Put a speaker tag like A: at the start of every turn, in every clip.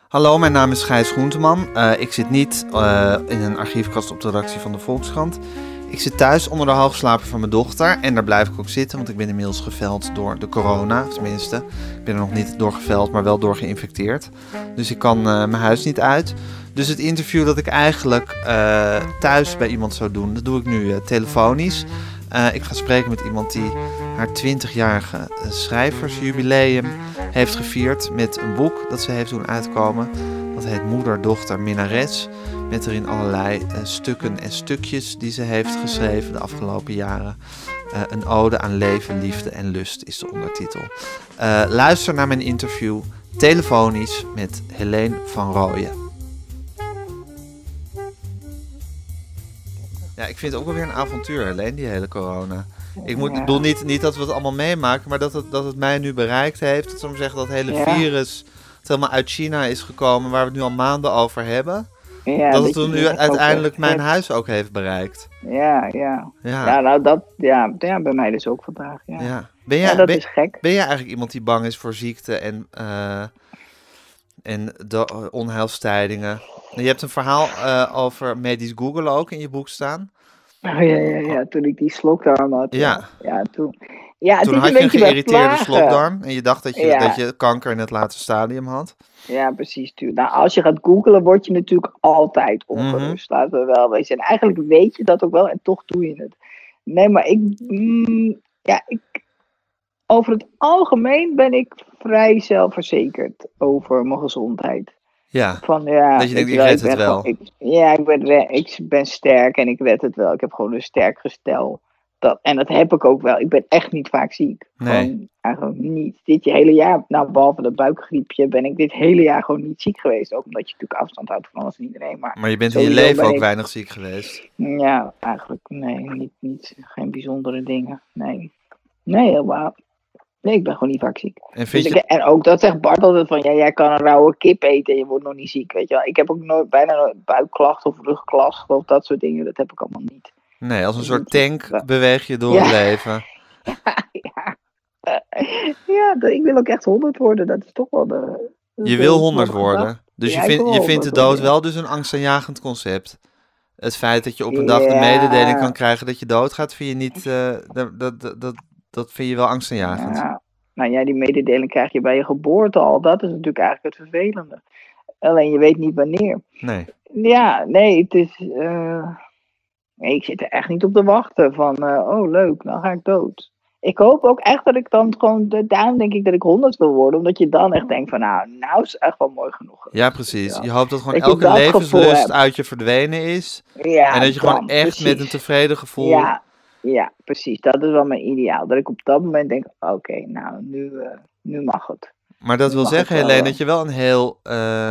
A: Hallo, mijn naam is Gijs Groenteman. Ik zit niet in een archiefkast op de redactie van de Volkskrant. Ik zit thuis onder de halfslaper van mijn dochter. En daar blijf ik ook zitten, want ik ben inmiddels geveld door de corona. Tenminste, ik ben er nog niet door geveld, maar wel door geïnfecteerd. Dus ik kan mijn huis niet uit. Dus het interview dat ik eigenlijk thuis bij iemand zou doen, dat doe ik nu telefonisch. Ik ga spreken met iemand die haar 20-jarige schrijversjubileum heeft gevierd met een boek dat ze heeft doen uitkomen. Dat heet Moeder, Dochter, Minnares. Met erin allerlei stukken en stukjes die ze heeft geschreven de afgelopen jaren. Een ode aan leven, liefde en lust is de ondertitel. Luister naar mijn interview telefonisch met Helene van Rooyen. Ja, ik vind het ook wel weer een avontuur, Helene, die hele corona. Ik bedoel niet dat we het allemaal meemaken, maar dat het mij nu bereikt heeft. Dat, zeggen, dat hele virus, dat helemaal uit China is gekomen, waar we het nu al maanden over hebben. Ja, dat het toen nu uiteindelijk mijn huis ook heeft bereikt.
B: Ja, nou dat, bij mij dus ook vandaag. Ja. Dat is gek.
A: Ben jij eigenlijk iemand die bang is voor ziekte en de onheilstijdingen? Je hebt een verhaal over medisch Google ook in je boek staan.
B: Oh ja, toen ik die slokdarm had. Ja, toen.
A: Ja, toen had je een geïrriteerde slokdarm en je dacht dat je kanker in het laatste stadium had.
B: Ja, precies. Nou, als je gaat googlen, word je natuurlijk altijd ongerust. Laten we wel wezen. En eigenlijk weet je dat ook wel en toch doe je het. Nee, maar over het algemeen ben ik vrij zelfverzekerd over mijn gezondheid.
A: Ja, dat je denkt, ik red het wel.
B: Ik ben sterk en ik red het wel. Ik heb gewoon een sterk gestel. En dat heb ik ook wel. Ik ben echt niet vaak ziek.
A: Nee.
B: Gewoon eigenlijk niet. Dit hele jaar, behalve dat buikgriepje, ben ik dit hele jaar gewoon niet ziek geweest. Ook omdat je natuurlijk afstand houdt van alles en iedereen. Maar
A: je bent in je leven ook weinig ziek geweest.
B: Ja, eigenlijk nee. Geen bijzondere dingen. Nee, helemaal. Nee, ik ben gewoon niet vaak ziek. En ook dat zegt Bart altijd van, jij kan een rauwe kip eten en je wordt nog niet ziek, weet je wel. Ik heb ook bijna nooit buikklachten of rugklachten of dat soort dingen, dat heb ik allemaal niet.
A: Nee, als een soort tank beweeg je door het leven.
B: Ik wil ook echt 100 worden, dat is toch wel de...
A: Je wil 100 worden, dus je vindt de dood wel dus een angstaanjagend concept. Het feit dat je op een dag de mededeling kan krijgen dat je doodgaat, vind je niet... Dat vind je wel angstaanjagend.
B: Ja, die mededeling krijg je bij je geboorte al. Dat is natuurlijk eigenlijk het vervelende. Alleen je weet niet wanneer.
A: Nee.
B: Ja, nee, het is... ik zit er echt niet op te wachten van... leuk, dan ga ik dood. Ik hoop ook echt dat ik dan gewoon... Daarom denk ik dat ik 100 wil worden. Omdat je dan echt denkt van... Nou is echt wel mooi genoeg.
A: Ja, precies. Je hoopt dat gewoon elke levenslust uit je verdwenen is. Ja, en dat je gewoon echt met een tevreden gevoel...
B: Ja, precies. Dat is wel mijn ideaal. Dat ik op dat moment denk, oké, nu mag het.
A: Maar dat wil zeggen, Helene, dat je wel een heel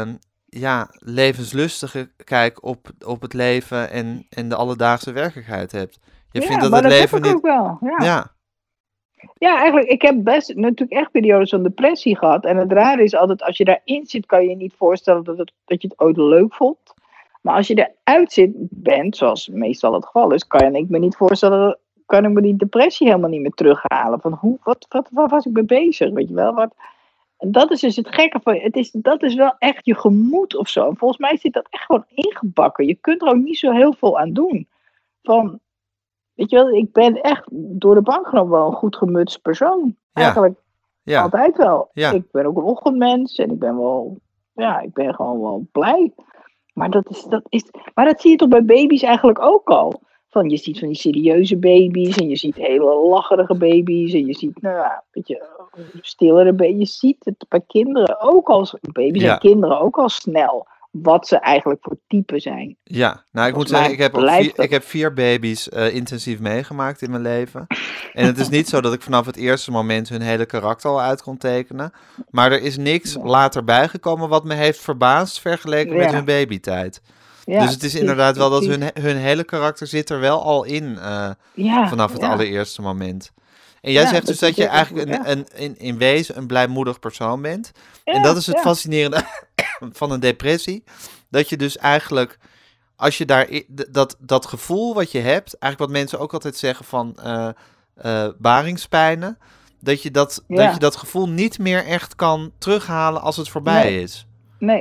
A: levenslustige kijk op het leven en de alledaagse werkelijkheid hebt. Je vindt dat
B: maar
A: het
B: dat
A: leven
B: heb ik
A: niet...
B: ook wel.
A: Ja.
B: Ja, eigenlijk, ik heb best natuurlijk echt periodes van depressie gehad. En het rare is altijd, als je daarin zit, kan je je niet voorstellen dat je het ooit leuk vond. Maar als je eruit bent, zoals meestal het geval is, kan ik me niet voorstellen, kan ik me die depressie helemaal niet meer terughalen. Van waar was ik mee bezig, weet je wel? En dat is dus het gekke van, dat is wel echt je gemoed of zo. En volgens mij zit dat echt gewoon ingebakken. Je kunt er ook niet zo heel veel aan doen. Weet je wel, ik ben echt door de bank genomen wel een goed gemutst persoon. Eigenlijk altijd wel. Ja. Ik ben ook een ochtendmens en ik ben gewoon wel blij. Maar dat zie je toch bij baby's eigenlijk ook al. Je ziet van die serieuze baby's en je ziet hele lacherige baby's en je ziet, stillere baby's. Je ziet het bij kinderen ook al, baby's en kinderen ook al snel, wat ze eigenlijk voor type zijn.
A: Ja, nou ik moet zeggen, ik heb 4 baby's intensief meegemaakt in mijn leven. En het is niet zo dat ik vanaf het eerste moment hun hele karakter al uit kon tekenen. Maar er is niks later bijgekomen wat me heeft verbaasd vergeleken met hun babytijd. Ja, dus het is inderdaad wel dat hun hele karakter zit er wel al in vanaf het allereerste moment. En jij zegt dus dat je eigenlijk in wezen een blijmoedig persoon bent. Ja, en dat is het fascinerende van een depressie. Dat je dus eigenlijk, als je daar dat gevoel wat je hebt, eigenlijk wat mensen ook altijd zeggen van baringspijnen, dat je dat gevoel niet meer echt kan terughalen als het voorbij is.
B: Nee.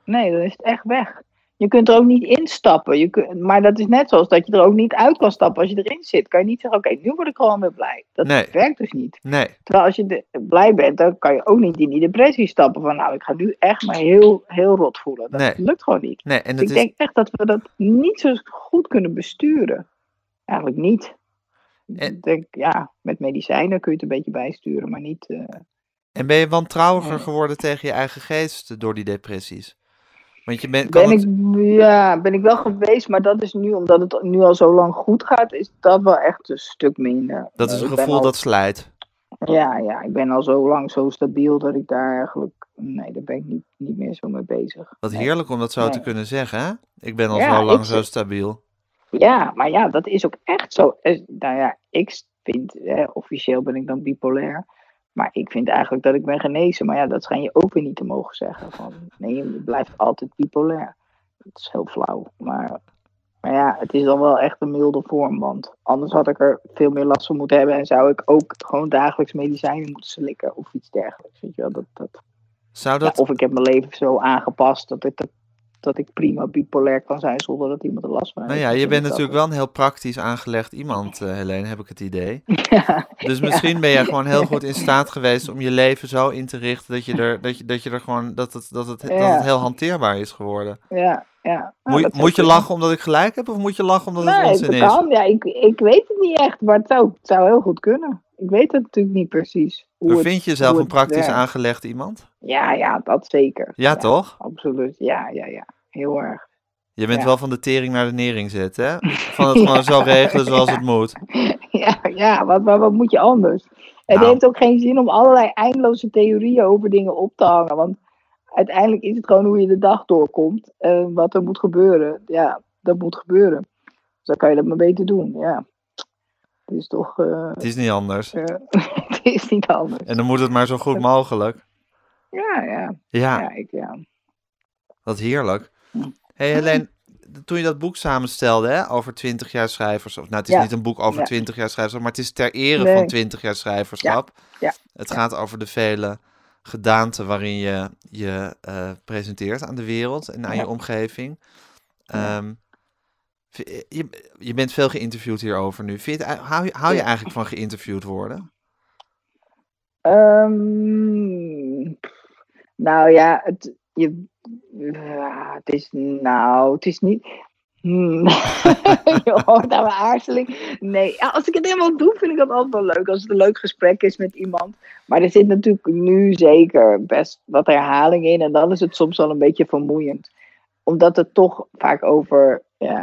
B: Nee, dan is het echt weg. Je kunt er ook niet instappen. Maar dat is net zoals dat je er ook niet uit kan stappen als je erin zit. Kan je niet zeggen, oké, nu word ik gewoon weer blij. Dat
A: Nee.
B: werkt dus niet.
A: Nee.
B: Terwijl als je blij bent, dan kan je ook niet in die depressie stappen. Van nou, ik ga nu echt maar heel, heel rot voelen. Dat lukt gewoon niet.
A: Nee, en
B: Dus ik denk echt dat we dat niet zo goed kunnen besturen. Eigenlijk niet. Ik denk, met medicijnen kun je het een beetje bijsturen, maar niet...
A: En ben je wantrouwiger geworden tegen je eigen geest door die depressies? Want je
B: ben ik wel geweest, maar dat is nu, omdat het nu al zo lang goed gaat, is dat wel echt een stuk minder.
A: Dat is een gevoel dat slijt.
B: Ja, ik ben al zo lang zo stabiel dat ik daar eigenlijk, daar ben ik niet meer zo mee bezig.
A: Wat heerlijk om dat zo te kunnen zeggen, hè? Ik ben al zo lang zo stabiel.
B: Ja, maar dat is ook echt zo. Nou ja, ik vind, officieel ben ik dan bipolair. Maar ik vind eigenlijk dat ik ben genezen. Maar dat schijn je ook weer niet te mogen zeggen. Van, nee, je blijft altijd bipolair. Dat is heel flauw. Maar het is dan wel echt een milde vorm. Want anders had ik er veel meer last van moeten hebben. En zou ik ook gewoon dagelijks medicijnen moeten slikken. Of iets dergelijks. Weet je wel,
A: Zou dat...
B: of ik heb mijn leven zo aangepast dat ik prima bipolair kan zijn zonder dat iemand er last van heeft.
A: Nou ja, je bent natuurlijk wel een heel praktisch aangelegd iemand, Helene, heb ik het idee. Dus misschien ben jij gewoon heel goed in staat geweest om je leven zo in te richten dat je er gewoon, dat het heel hanteerbaar is geworden.
B: Ja.
A: Moet je lachen omdat ik gelijk heb of moet je lachen omdat het onzin is?
B: Kan. Ja, ik weet het niet echt, maar het zou heel goed kunnen. Ik weet het natuurlijk niet precies.
A: Vind je jezelf een praktisch aangelegd iemand?
B: Ja, dat zeker.
A: Ja, toch?
B: Absoluut. Ja. Heel erg.
A: Je bent wel van de tering naar de nering zetten, hè? Van het gewoon zo regelen zoals het moet.
B: Wat moet je anders? Het heeft ook geen zin om allerlei eindeloze theorieën over dingen op te hangen. Want uiteindelijk is het gewoon hoe je de dag doorkomt. Wat er moet gebeuren. Ja, dat moet gebeuren. Dus dan kan je dat maar beter doen, ja. Het is toch...
A: het is niet anders.
B: Het is niet anders.
A: En dan moet het maar zo goed mogelijk.
B: Ja.
A: Wat heerlijk. Hey Helene, toen je dat boek samenstelde, hè, over 20 jaar schrijverschap. Nou, het is niet een boek over 20 jaar schrijverschap, maar het is ter ere van 20 jaar schrijverschap.
B: Ja.
A: Het gaat over de vele gedaanten waarin je je presenteert aan de wereld en aan je omgeving. Je bent veel geïnterviewd hierover nu. Hou je eigenlijk van geïnterviewd worden?
B: Nou ja, het is niet... Je hoort aan mijn aarzeling. Nee, als ik het helemaal doe, vind ik dat altijd wel leuk. Als het een leuk gesprek is met iemand. Maar er zit natuurlijk nu zeker best wat herhaling in. En dan is het soms wel een beetje vermoeiend. Omdat het toch vaak over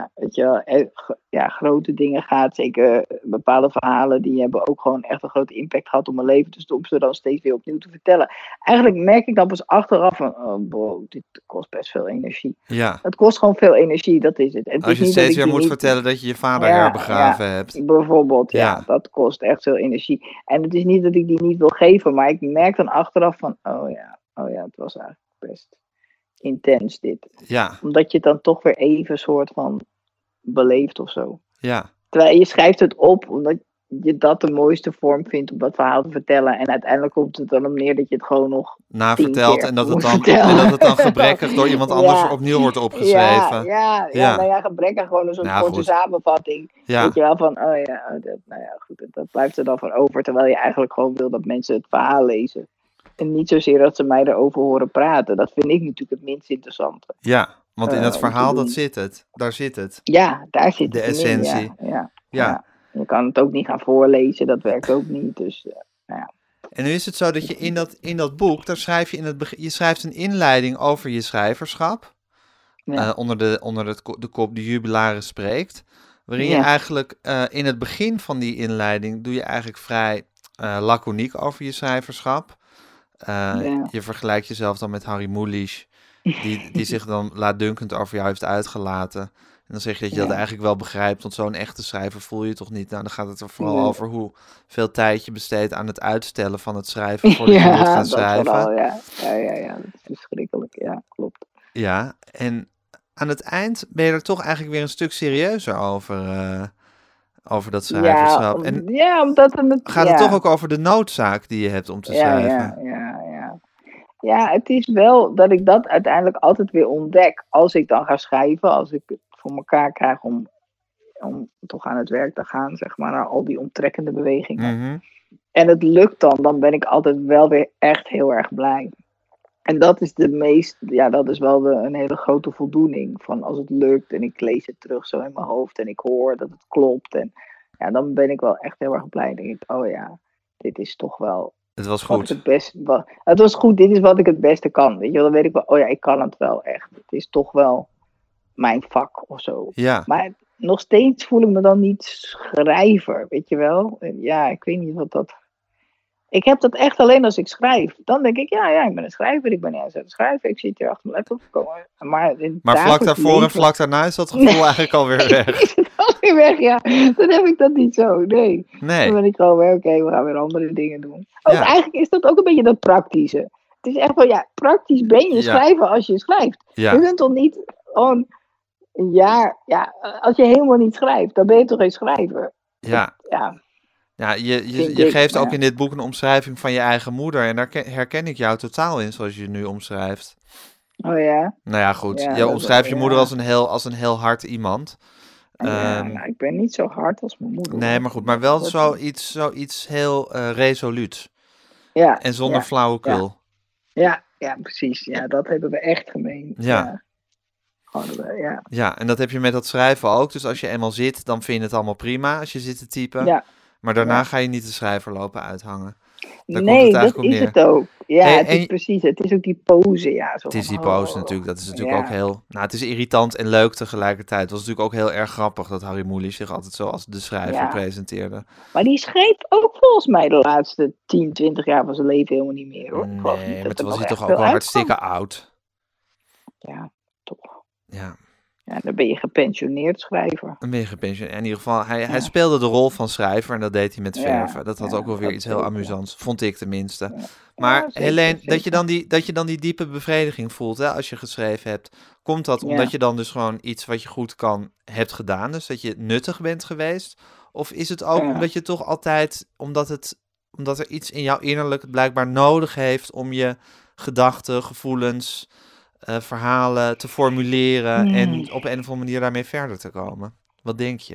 B: grote dingen gaat. Zeker bepaalde verhalen die hebben ook gewoon echt een grote impact gehad op mijn leven. Dus om ze dan steeds weer opnieuw te vertellen. Eigenlijk merk ik dan pas achteraf van, dit kost best veel energie.
A: Ja.
B: Het kost gewoon veel energie, dat is het.
A: Als je steeds weer moet vertellen dat je je vader herbegraven hebt.
B: Bijvoorbeeld, dat kost echt veel energie. En het is niet dat ik die niet wil geven, maar ik merk dan achteraf van, het was eigenlijk best intens dit.
A: Ja.
B: Omdat je het dan toch weer even soort van beleeft of zo.
A: Ja.
B: Terwijl je schrijft het op omdat je dat de mooiste vorm vindt om dat verhaal te vertellen. En uiteindelijk komt het dan op neer dat je het gewoon nog
A: navertelt en dat het dan gebrekkig door iemand anders opnieuw wordt opgeschreven.
B: Gebrekkig gewoon een soort korte samenvatting.
A: Ja.
B: Weet je wel van, dat blijft er dan van over. Terwijl je eigenlijk gewoon wil dat mensen het verhaal lezen. En niet zozeer dat ze mij erover horen praten. Dat vind ik natuurlijk het minst interessante.
A: Ja, want in het verhaal daar zit het.
B: Ja, daar zit
A: de
B: het
A: essentie.
B: Ja. Je kan het ook niet gaan voorlezen, dat werkt ook niet. Dus,
A: En nu is het zo dat je in dat boek, daar schrijf je je schrijft een inleiding over je schrijverschap. Ja. Onder de kop De Jubilaris Spreekt. Waarin je eigenlijk in het begin van die inleiding doe je eigenlijk vrij laconiek over je schrijverschap. Je vergelijkt jezelf dan met Harry Mulisch, die zich dan laatdunkend over jou heeft uitgelaten. En dan zeg je dat je dat eigenlijk wel begrijpt, want zo'n echte schrijver voel je toch niet. Nou, dan gaat het er vooral over hoeveel tijd je besteedt aan het uitstellen van het schrijven voordat je moet gaan schrijven.
B: Vooral, ja, dat is verschrikkelijk. Ja, klopt.
A: Ja, en aan het eind ben je er toch eigenlijk weer een stuk serieuzer over dat schrijverschap. Omdat gaat het toch ook over de noodzaak die je hebt om te schrijven?
B: Ja. Ja, het is wel dat ik dat uiteindelijk altijd weer ontdek. Als ik dan ga schrijven, als ik het voor elkaar krijg om toch aan het werk te gaan, zeg maar, naar al die omtrekkende bewegingen.
A: Mhm.
B: En het lukt dan ben ik altijd wel weer echt heel erg blij. En dat is dat is wel een hele grote voldoening. Van als het lukt en ik lees het terug zo in mijn hoofd en ik hoor dat het klopt. En ja, dan ben ik wel echt heel erg blij. Dan denk ik, oh ja, dit is toch wel
A: Het was
B: wat ik
A: goed.
B: het was goed, dit is wat ik het beste kan. Weet je wel, dan weet ik wel, oh ja, ik kan het wel echt. Het is toch wel mijn vak of zo.
A: Ja.
B: Maar nog steeds voel ik me dan niet schrijver, weet je wel. En ja, ik weet niet wat dat... Ik heb dat echt alleen als ik schrijf. Dan denk ik, ja, ik ben een schrijver. Ik ben niet eens aan het schrijven. Ik zit hier achter mijn laptop.
A: Maar vlak daarvoor en vlak daarna is dat gevoel eigenlijk alweer weg.
B: Is het alweer weg, ja. Dan heb ik dat niet zo, nee.
A: Nee.
B: Dan ben ik gewoon weer, oké, we gaan weer andere dingen doen. Ook,
A: Ja.
B: Eigenlijk is dat ook een beetje dat praktische. Het is echt wel, ja, praktisch ben je
A: Ja.
B: schrijver als je schrijft.
A: Ja.
B: Je kunt toch niet gewoon een jaar... Ja, als je helemaal niet schrijft, dan ben je toch geen schrijver.
A: Ja.
B: Ja,
A: Ja, je
B: vind
A: geeft
B: ik,
A: ook
B: ja.
A: in dit boek een omschrijving van je eigen moeder. En daar herken ik jou totaal in, zoals je nu omschrijft.
B: Oh ja?
A: Nou ja, goed.
B: Ja,
A: Je omschrijft je moeder
B: ja.
A: als een heel hard iemand.
B: Ja, nou, ik ben niet zo hard als mijn moeder.
A: Nee, maar goed. Maar wel zoiets heel resoluuts.
B: Ja,
A: En zonder
B: ja,
A: flauwekul.
B: ja, precies. Ja, dat hebben we echt gemeen.
A: Ja.
B: Hadden we, ja.
A: Ja, en dat heb je met dat schrijven ook. Dus als je eenmaal zit, dan vind je het allemaal prima als je zit te typen.
B: Ja.
A: Maar daarna
B: Ja.
A: ga je niet de schrijver lopen uithangen. Daar komt
B: Nee,
A: het
B: dat
A: eigenlijk op
B: is
A: neer.
B: het ook. Ja,
A: Hey,
B: het is
A: en-
B: precies. Het is ook die pose, ja. Zo
A: Het is
B: van,
A: die pose natuurlijk. Dat is natuurlijk
B: ja.
A: ook heel... Nou, het is irritant en leuk tegelijkertijd. Het was natuurlijk ook heel erg grappig dat Harry Mulisch zich altijd zo als de schrijver
B: Ja.
A: presenteerde.
B: Maar die schreef ook volgens mij de laatste 10, 20 jaar van zijn leven helemaal niet meer, hoor. Ik geloof niet
A: Nee,
B: dat
A: maar
B: er
A: toen was
B: nog
A: hij
B: echt
A: toch ook
B: veel
A: al
B: uitkwam.
A: hartstikke oud.
B: Ja, toch.
A: Ja,
B: Ja, dan ben je gepensioneerd schrijver.
A: een beetje gepensioneerd. In ieder geval, hij
B: Ja.
A: speelde de rol van schrijver en dat deed hij met
B: Ja,
A: verven. Dat had
B: ja,
A: ook wel weer
B: dat
A: iets heel
B: zeker.
A: amusants, vond ik tenminste.
B: Ja.
A: Maar
B: Ja, zeker,
A: Helene,
B: zeker.
A: dat je dan die diepe bevrediging voelt, hè, als je geschreven hebt, komt dat
B: Ja.
A: omdat je dan dus gewoon iets wat je goed kan hebt gedaan, dus dat je nuttig bent geweest? Of is het ook
B: Ja.
A: omdat je toch altijd, omdat er iets in jouw innerlijk het blijkbaar nodig heeft om je gedachten, gevoelens, verhalen te formuleren en op een of andere manier daarmee verder te komen? Wat denk je?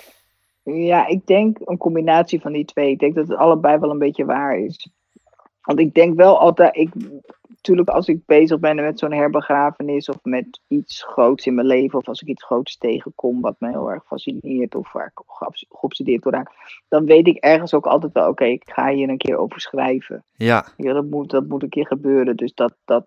B: Ja, ik denk een combinatie van die twee. Ik denk dat het allebei wel een beetje waar is. Want ik denk wel altijd, natuurlijk als ik bezig ben met zo'n herbegrafenis of met iets groots in mijn leven, of als ik iets groots tegenkom wat me heel erg fascineert of waar ik geobsedeerd door raak, dan weet ik ergens ook altijd wel, oké, ik ga hier een keer over schrijven.
A: Ja,
B: Ja, dat moet een keer gebeuren. Dus dat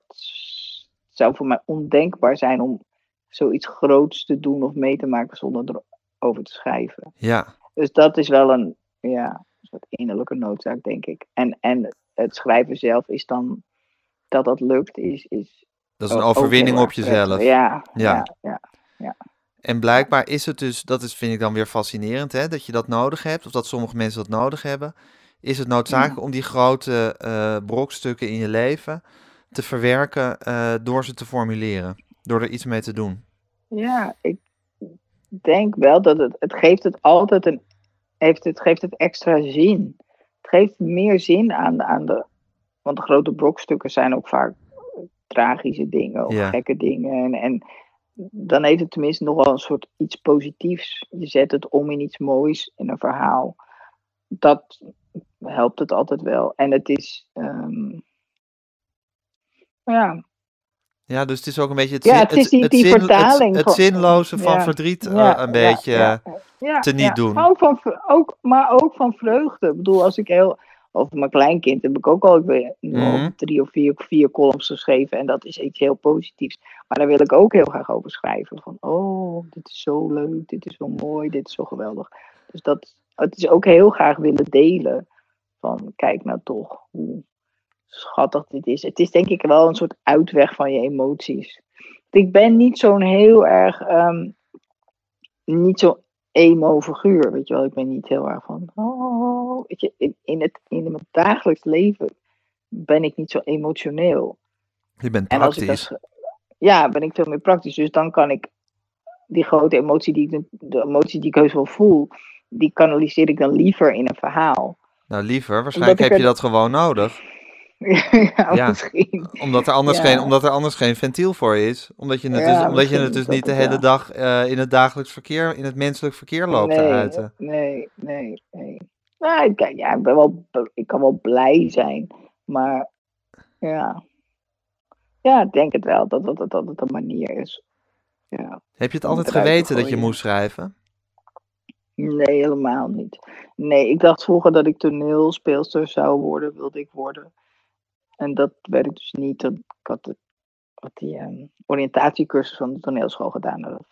B: zou voor mij ondenkbaar zijn om zoiets groots te doen of mee te maken zonder erover te schrijven.
A: ja,
B: Dus dat is wel een soort innerlijke noodzaak, denk ik. En het schrijven zelf is dan, dat lukt, is
A: dat is een
B: ook
A: overwinning
B: heel
A: op
B: erg
A: jezelf.
B: prettig. Ja,
A: Ja.
B: ja.
A: En blijkbaar is het dus, vind ik dan weer fascinerend, hè, dat je dat nodig hebt, of dat sommige mensen dat nodig hebben. Is het noodzakelijk om die grote brokstukken in je leven te verwerken door ze te formuleren, door er iets mee te doen?
B: Ja, ik denk wel dat het geeft het altijd het geeft het extra zin. Het geeft meer zin aan de, want de grote brokstukken zijn ook vaak tragische dingen of
A: Ja.
B: gekke dingen. En dan heeft het tenminste nog wel een soort iets positiefs. Je zet het om in iets moois, in een verhaal. Dat helpt het altijd wel. En het is, ja.
A: Ja, dus het is ook een beetje
B: Het is die vertaling.
A: het zinloze van verdriet een beetje teniet doen.
B: Maar ook van vreugde. Ik bedoel, als ik over mijn kleinkind heb ik ook al 3 of 4 columns geschreven. En dat is iets heel positiefs. Maar daar wil ik ook heel graag over schrijven. Van, oh, dit is zo leuk, dit is zo mooi, dit is zo geweldig. Dus het is ook heel graag willen delen. Van, kijk nou toch, hoe schattig dit is. Het is denk ik wel een soort uitweg van je emoties. Ik ben niet zo'n heel erg, niet zo'n emo-figuur, weet je wel. Ik ben niet heel erg van, weet je, in mijn dagelijks leven ben ik niet zo emotioneel.
A: Je bent
B: En als ik
A: praktisch.
B: ben ik veel meer praktisch. Dus dan kan ik die grote emotie de emotie die ik heus wel voel, die kanaliseer ik dan liever in een verhaal.
A: Nou, liever, waarschijnlijk heb je dat gewoon nodig.
B: Ja,
A: Ja,
B: misschien. Ja,
A: omdat er anders geen ventiel voor is.
B: ja,
A: Omdat je het
B: misschien
A: dus
B: is dat
A: niet de
B: het
A: hele
B: wel.
A: dag in het dagelijks verkeer, in het menselijk verkeer loopt te
B: Nee,
A: uiten.
B: nee. Nou, kijk, ja, ik kan wel blij zijn. Maar ja, ja, ik denk het wel dat het een manier is. Ja,
A: Heb je het
B: om het
A: altijd
B: eruit te
A: geweten dat je
B: gooien.
A: moest schrijven?
B: Nee, helemaal niet. Nee, ik dacht vroeger dat ik toneelspeelster zou worden, wilde ik worden. En dat werd ik dus niet. Ik had die oriëntatiecursus van de toneelschool gedaan. En dat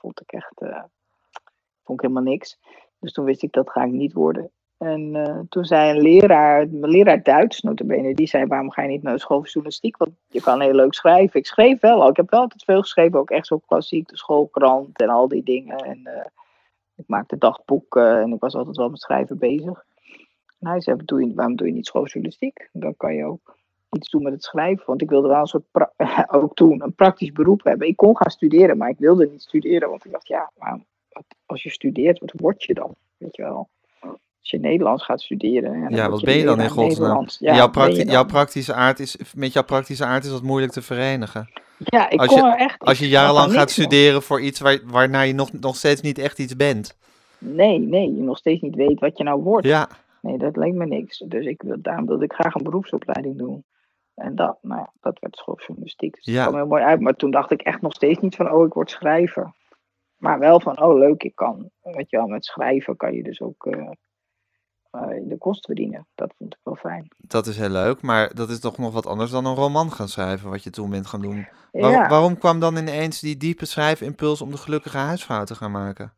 B: vond ik helemaal niks. Dus toen wist ik dat ga ik niet worden. En toen zei mijn leraar Duits, nota bene, die zei: waarom ga je niet naar de school voor journalistiek? Want je kan heel leuk schrijven. Ik schreef wel al. Ik heb wel altijd veel geschreven, ook echt zo klassiek, de schoolkrant en al die dingen. En ik maakte dagboeken en ik was altijd wel met schrijven bezig. En hij zei: waarom doe je niet schooljournalistiek? Dan kan je ook iets doen met het schrijven. Want ik wilde wel een soort, ook toen, een praktisch beroep hebben. Ik kon gaan studeren, maar ik wilde niet studeren. Want ik dacht, ja, als je studeert, wat word je dan? Weet je wel. Als je Nederlands gaat studeren, ja, dan
A: Ja,
B: word
A: wat
B: je
A: ben je dan in
B: leraar
A: godsnaam?
B: Nederlands. Ja, wat ben je dan?
A: Met jouw praktische aard is dat moeilijk te verenigen.
B: Ja, ik
A: Als
B: kon
A: je,
B: er echt,
A: als
B: ik
A: je
B: snap er
A: jarenlang gaat
B: niks van.
A: studeren voor iets waarnaar je nog steeds niet echt iets bent.
B: Nee, je nog steeds niet weet wat je nou wordt.
A: Ja,
B: Nee, dat leek me niks. Dus daarom wilde ik graag een beroepsopleiding doen. En nou ja, dat werd schooljournalistiek. Dus dat kwam
A: ja,
B: heel mooi uit. Maar toen dacht ik echt nog steeds niet van, ik word schrijver. Maar wel van, leuk, ik kan. Weet je wel, met schrijven kan je dus ook de kost verdienen. Dat vond ik wel fijn.
A: dat is heel leuk. Maar dat is toch nog wat anders dan een roman gaan schrijven, wat je toen bent gaan doen.
B: Ja,
A: Waarom kwam dan ineens die diepe schrijfimpuls om de gelukkige huisvrouw te gaan maken?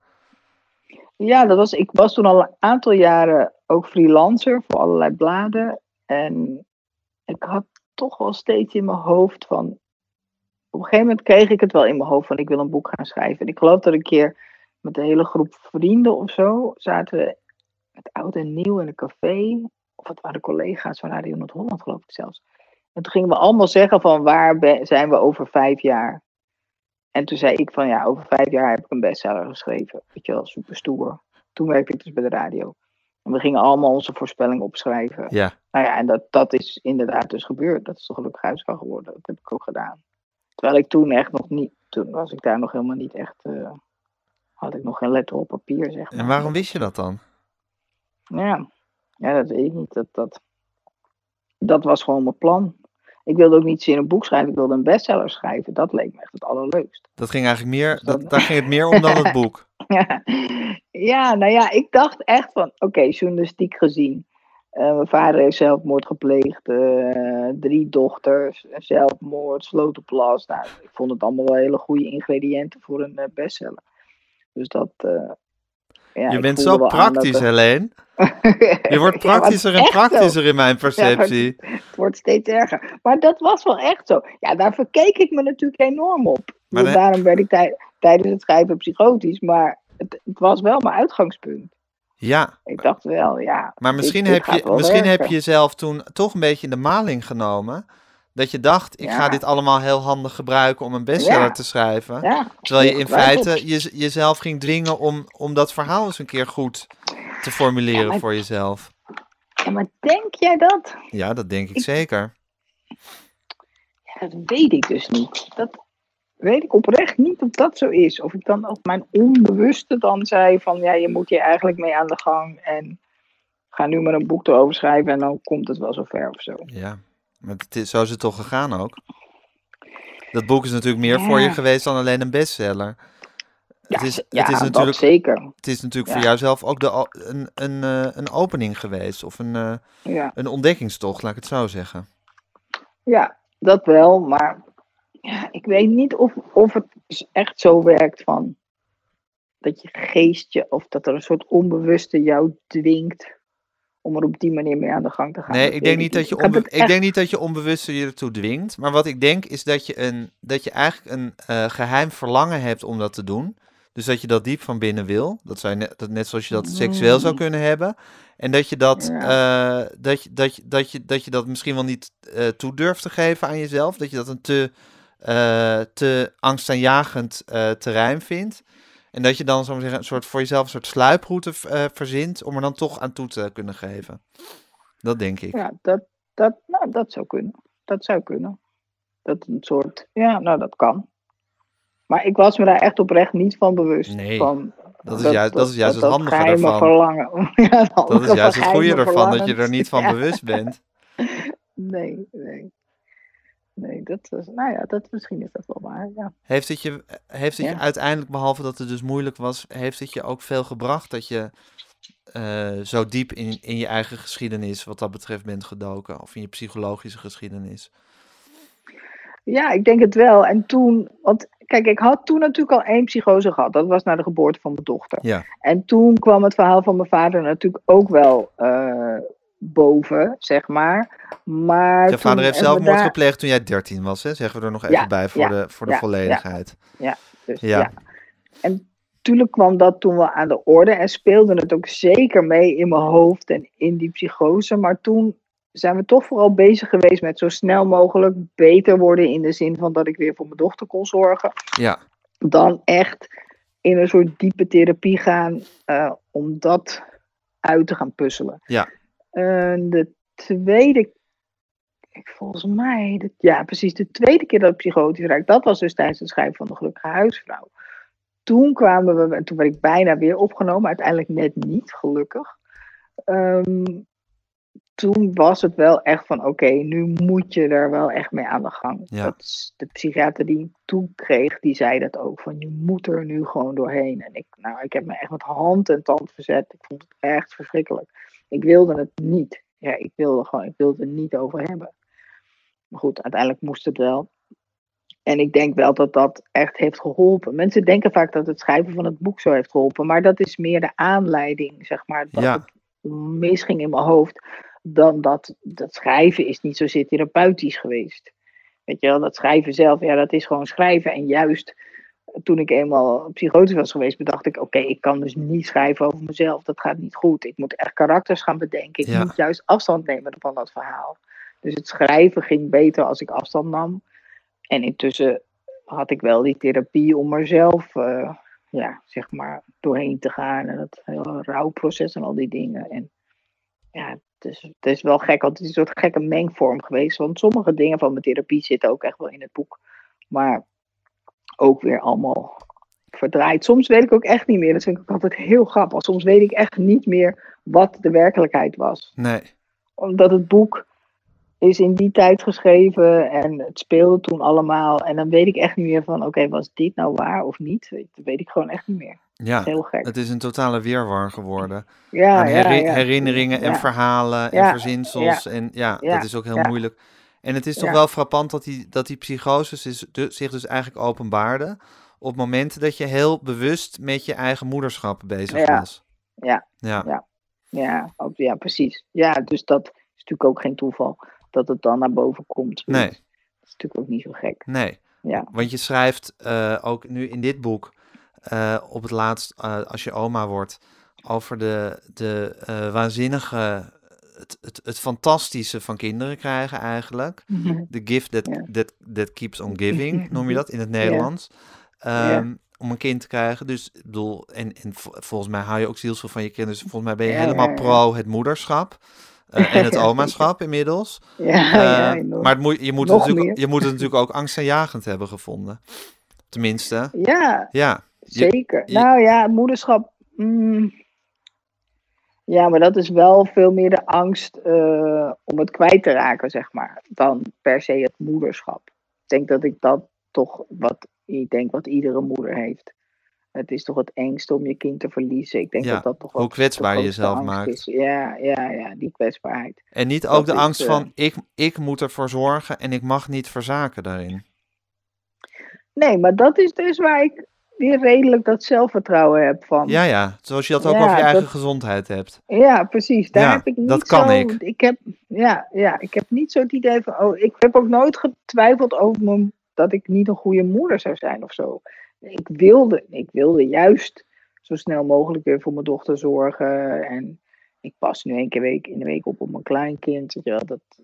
B: ja, ik was toen al een aantal jaren ook freelancer voor allerlei bladen. En ik had toch wel steeds in mijn hoofd van, op een gegeven moment kreeg ik het wel in mijn hoofd van, ik wil een boek gaan schrijven. En ik geloof dat een keer met een hele groep vrienden of zo zaten we met oud en nieuw in een café. Of het waren collega's van Radio Noord-Holland, geloof ik zelfs. En toen gingen we allemaal zeggen van, zijn we over 5 jaar? En toen zei ik van, ja, over 5 jaar heb ik een bestseller geschreven. Weet je wel, super stoer. Toen werkte ik dus bij de radio. En we gingen allemaal onze voorspellingen opschrijven.
A: Ja,
B: Nou ja, en dat is inderdaad dus gebeurd. Dat is toch gelukkig huisvrouw geworden. Dat heb ik ook gedaan. Terwijl ik toen echt nog niet, toen was ik daar nog helemaal niet echt, had ik nog geen letter op papier, zeg
A: en
B: maar.
A: waarom wist je dat dan?
B: Ja, dat weet ik niet. Dat was gewoon mijn plan. Ik wilde ook niet in een boek schrijven, ik wilde een bestseller schrijven. Dat leek me echt het allerleukst.
A: Dat ging eigenlijk meer,
B: Dus dan...
A: daar ging het meer om dan het boek.
B: Ja, nou ja, ik dacht echt van, oké, journalistiek gezien. Mijn vader heeft zelfmoord gepleegd, 3 dochters, zelfmoord, Slotenplas. Nou, ik vond het allemaal wel hele goede ingrediënten voor een bestseller. Dus
A: Je
B: ik
A: bent
B: voelde
A: zo
B: wel aan
A: praktisch, Helene. Je wordt
B: Ja, maar het
A: praktischer
B: is
A: en
B: echt zo.
A: praktischer in mijn
B: Ja, maar
A: perceptie.
B: het wordt steeds erger. Maar dat was wel echt zo. Ja, daar verkeek ik me natuurlijk enorm op. Ik
A: Maar
B: bedoel,
A: dan-
B: daarom werd ik tijdens het schrijven psychotisch. Maar het was wel mijn uitgangspunt.
A: Ja,
B: Ik dacht wel, ja,
A: maar
B: dit gaat wel
A: misschien heb je
B: werken.
A: jezelf toen toch een beetje in de maling genomen. Dat je dacht, ik ga
B: Ja,
A: dit allemaal heel handig gebruiken om een bestseller
B: ja,
A: te schrijven.
B: ja,
A: Terwijl je in
B: ongetwijfeld.
A: feite jezelf ging dwingen om dat verhaal eens een keer goed te
B: Ja
A: formuleren
B: maar,
A: voor jezelf.
B: ja, maar denk jij dat?
A: Ja, dat denk ik
B: Ik,
A: zeker.
B: ja, dat weet ik dus niet. Dat weet ik oprecht niet of dat zo is. Of ik dan op mijn onbewuste dan zei van, ja, je moet hier eigenlijk mee aan de gang. En ga nu maar een boek erover schrijven en dan komt het wel zover of zo.
A: Ja, maar zo is het toch gegaan ook. Dat boek is natuurlijk meer voor je
B: Ja,
A: geweest dan alleen een bestseller.
B: ja, dat
A: Het
B: zeker.
A: is natuurlijk voor
B: Ja,
A: jouzelf ook een opening geweest. Of
B: ja,
A: een ontdekkingstocht, laat ik het zo zeggen.
B: ja, dat wel. Maar ja, ik weet niet of het echt zo werkt van dat je geestje of dat er een soort onbewuste jou dwingt om er op die manier mee aan de gang te gaan.
A: Nee,
B: Dat weet ik niet. Ik had het
A: ik denk
B: echt.
A: niet dat je onbewust je ertoe dwingt. Maar wat ik denk is dat je eigenlijk een geheim verlangen hebt om dat te doen. Dus dat je dat diep van binnen wil. Net zoals je dat seksueel zou
B: Mm,
A: kunnen hebben. En dat je dat,
B: ja,
A: dat je dat misschien wel niet toe durft te geven aan jezelf. Dat je dat een te angstaanjagend terrein vindt. En dat je dan, zo maar zeggen, voor jezelf een soort sluiproute verzint om er dan toch aan toe te kunnen geven. Dat denk ik.
B: ja, Dat zou kunnen. Dat zou kunnen. Dat een soort, ja, nou dat kan. Maar ik was me daar echt oprecht niet van bewust.
A: Nee,
B: Van,
A: dat is juist het handige
B: geheime
A: ervan.
B: verlangen. Ja,
A: Dat is juist het goede ervan, dat je er
B: verlangens.
A: niet van
B: Ja.
A: bewust bent.
B: Nee. Nee, dat is, nou ja, misschien is dat wel waar, ja.
A: Heeft het je
B: Ja.
A: uiteindelijk, behalve dat het dus moeilijk was, heeft het je ook veel gebracht dat je zo diep in je eigen geschiedenis wat dat betreft bent gedoken? Of in je psychologische geschiedenis?
B: Ja, ik denk het wel. En toen, want kijk, ik had toen natuurlijk al 1 psychose gehad. Dat was na de geboorte van mijn dochter.
A: Ja,
B: En toen kwam het verhaal van mijn vader natuurlijk ook wel boven, zeg maar. Maar
A: je vader heeft
B: en
A: zelfmoord
B: daar-
A: gepleegd toen jij 13 was, hè? Zeggen we er nog even
B: Ja,
A: bij voor de
B: ja,
A: volledigheid.
B: Dus,
A: Ja.
B: ja. En natuurlijk kwam dat toen wel aan de orde en speelde het ook zeker mee in mijn hoofd en in die psychose. Maar toen zijn we toch vooral bezig geweest met zo snel mogelijk beter worden in de zin van dat ik weer voor mijn dochter kon zorgen.
A: Ja,
B: Dan echt in een soort diepe therapie gaan om dat uit te gaan puzzelen.
A: ja,
B: De tweede, volgens mij, precies de tweede keer dat ik psychotisch raakte, dat was dus tijdens het schrijven van De Gelukkige Huisvrouw. Toen kwamen we, en toen werd ik bijna weer opgenomen, uiteindelijk net niet, gelukkig. Toen was het wel echt van, oké, nu moet je er wel echt mee aan de gang.
A: Ja.
B: Dat is de psychiater die ik toen kreeg, die zei dat ook, van je moet er nu gewoon doorheen. En ik heb me echt met hand en tand verzet. Ik vond het echt verschrikkelijk. Ik wilde het niet. Ja, ik wilde het er niet over hebben. Maar goed, uiteindelijk moest het wel. En ik denk wel dat dat echt heeft geholpen. Mensen denken vaak dat het schrijven van het boek zo heeft geholpen. Maar dat is meer de aanleiding, zeg maar. Dat
A: Ja.
B: het misging in mijn hoofd. Dan dat schrijven is niet zozeer therapeutisch geweest. Weet je wel, dat schrijven zelf, ja, dat is gewoon schrijven. En juist toen ik eenmaal psychotisch was geweest, bedacht ik, oké, ik kan dus niet schrijven over mezelf. Dat gaat niet goed. Ik moet echt karakters gaan bedenken. Ik
A: Ja.
B: moet juist afstand nemen van dat verhaal. Dus het schrijven ging beter als ik afstand nam. En intussen had ik wel die therapie om er zelf, zeg maar, doorheen te gaan. En het hele rouwproces en al die dingen. En ja, het is wel gek, want het is een soort gekke mengvorm geweest. Want sommige dingen van mijn therapie zitten ook echt wel in het boek. Maar ook weer allemaal verdraaid. Soms weet ik ook echt niet meer. Dat vind ik ook altijd heel grappig. Soms weet ik echt niet meer wat de werkelijkheid was.
A: Nee.
B: Omdat het boek is in die tijd geschreven en het speelde toen allemaal. En dan weet ik echt niet meer van, oké, was dit nou waar of niet? Dat weet ik gewoon echt niet meer.
A: Ja,
B: Heel gek.
A: het is een totale weerwar geworden.
B: Ja,
A: Aan
B: ja.
A: herinneringen en
B: Ja.
A: verhalen en
B: Ja,
A: verzinsels.
B: ja,
A: En
B: ja,
A: dat is ook heel
B: ja.
A: moeilijk. En het is toch
B: Ja.
A: wel frappant dat die psychoses zich dus eigenlijk openbaarde op momenten dat je heel bewust met je eigen moederschap bezig
B: Ja.
A: was.
B: Ja.
A: Ja.
B: Ja, precies. Ja, dus dat is natuurlijk ook geen toeval dat het dan naar boven komt.
A: Nee.
B: Dat is natuurlijk ook niet zo gek.
A: Nee.
B: Ja.
A: Want je schrijft ook nu in dit boek op het laatst, als je oma wordt, over de waanzinnige, het fantastische van kinderen krijgen eigenlijk. The gift that keeps on giving, noem je dat in het Nederlands. Om een kind te krijgen. Dus ik bedoel, en volgens mij hou je ook zielsveel van je kinderen. Dus volgens mij ben je helemaal pro het moederschap. En het omaschap inmiddels.
B: Enorm.
A: Maar je moet het natuurlijk ook angstaanjagend hebben gevonden. Tenminste.
B: Ja. Zeker. Nou ja, moederschap. Ja, maar dat is wel veel meer de angst om het kwijt te raken, zeg maar. Dan per se het moederschap. Ik denk dat ik dat toch wat iedere moeder heeft. Het is toch het engste om je kind te verliezen. Ik denk dat dat toch wel
A: hoe kwetsbaar je jezelf
B: angst
A: maakt.
B: is. Ja, die kwetsbaarheid.
A: En niet ook de angst van, ik moet ervoor zorgen en ik mag niet verzaken daarin.
B: Nee, maar dat is dus waar ik weer redelijk dat zelfvertrouwen heb van.
A: Ja, zoals je dat ook over je eigen gezondheid hebt.
B: Ja, precies. Daar heb ik niet
A: dat kan
B: zo.
A: ik
B: heb niet zo het idee van, ik heb ook nooit getwijfeld over dat ik niet een goede moeder zou zijn of zo. Ik wilde juist zo snel mogelijk weer voor mijn dochter zorgen. En ik pas nu 1 keer in de week op mijn kleinkind. Ik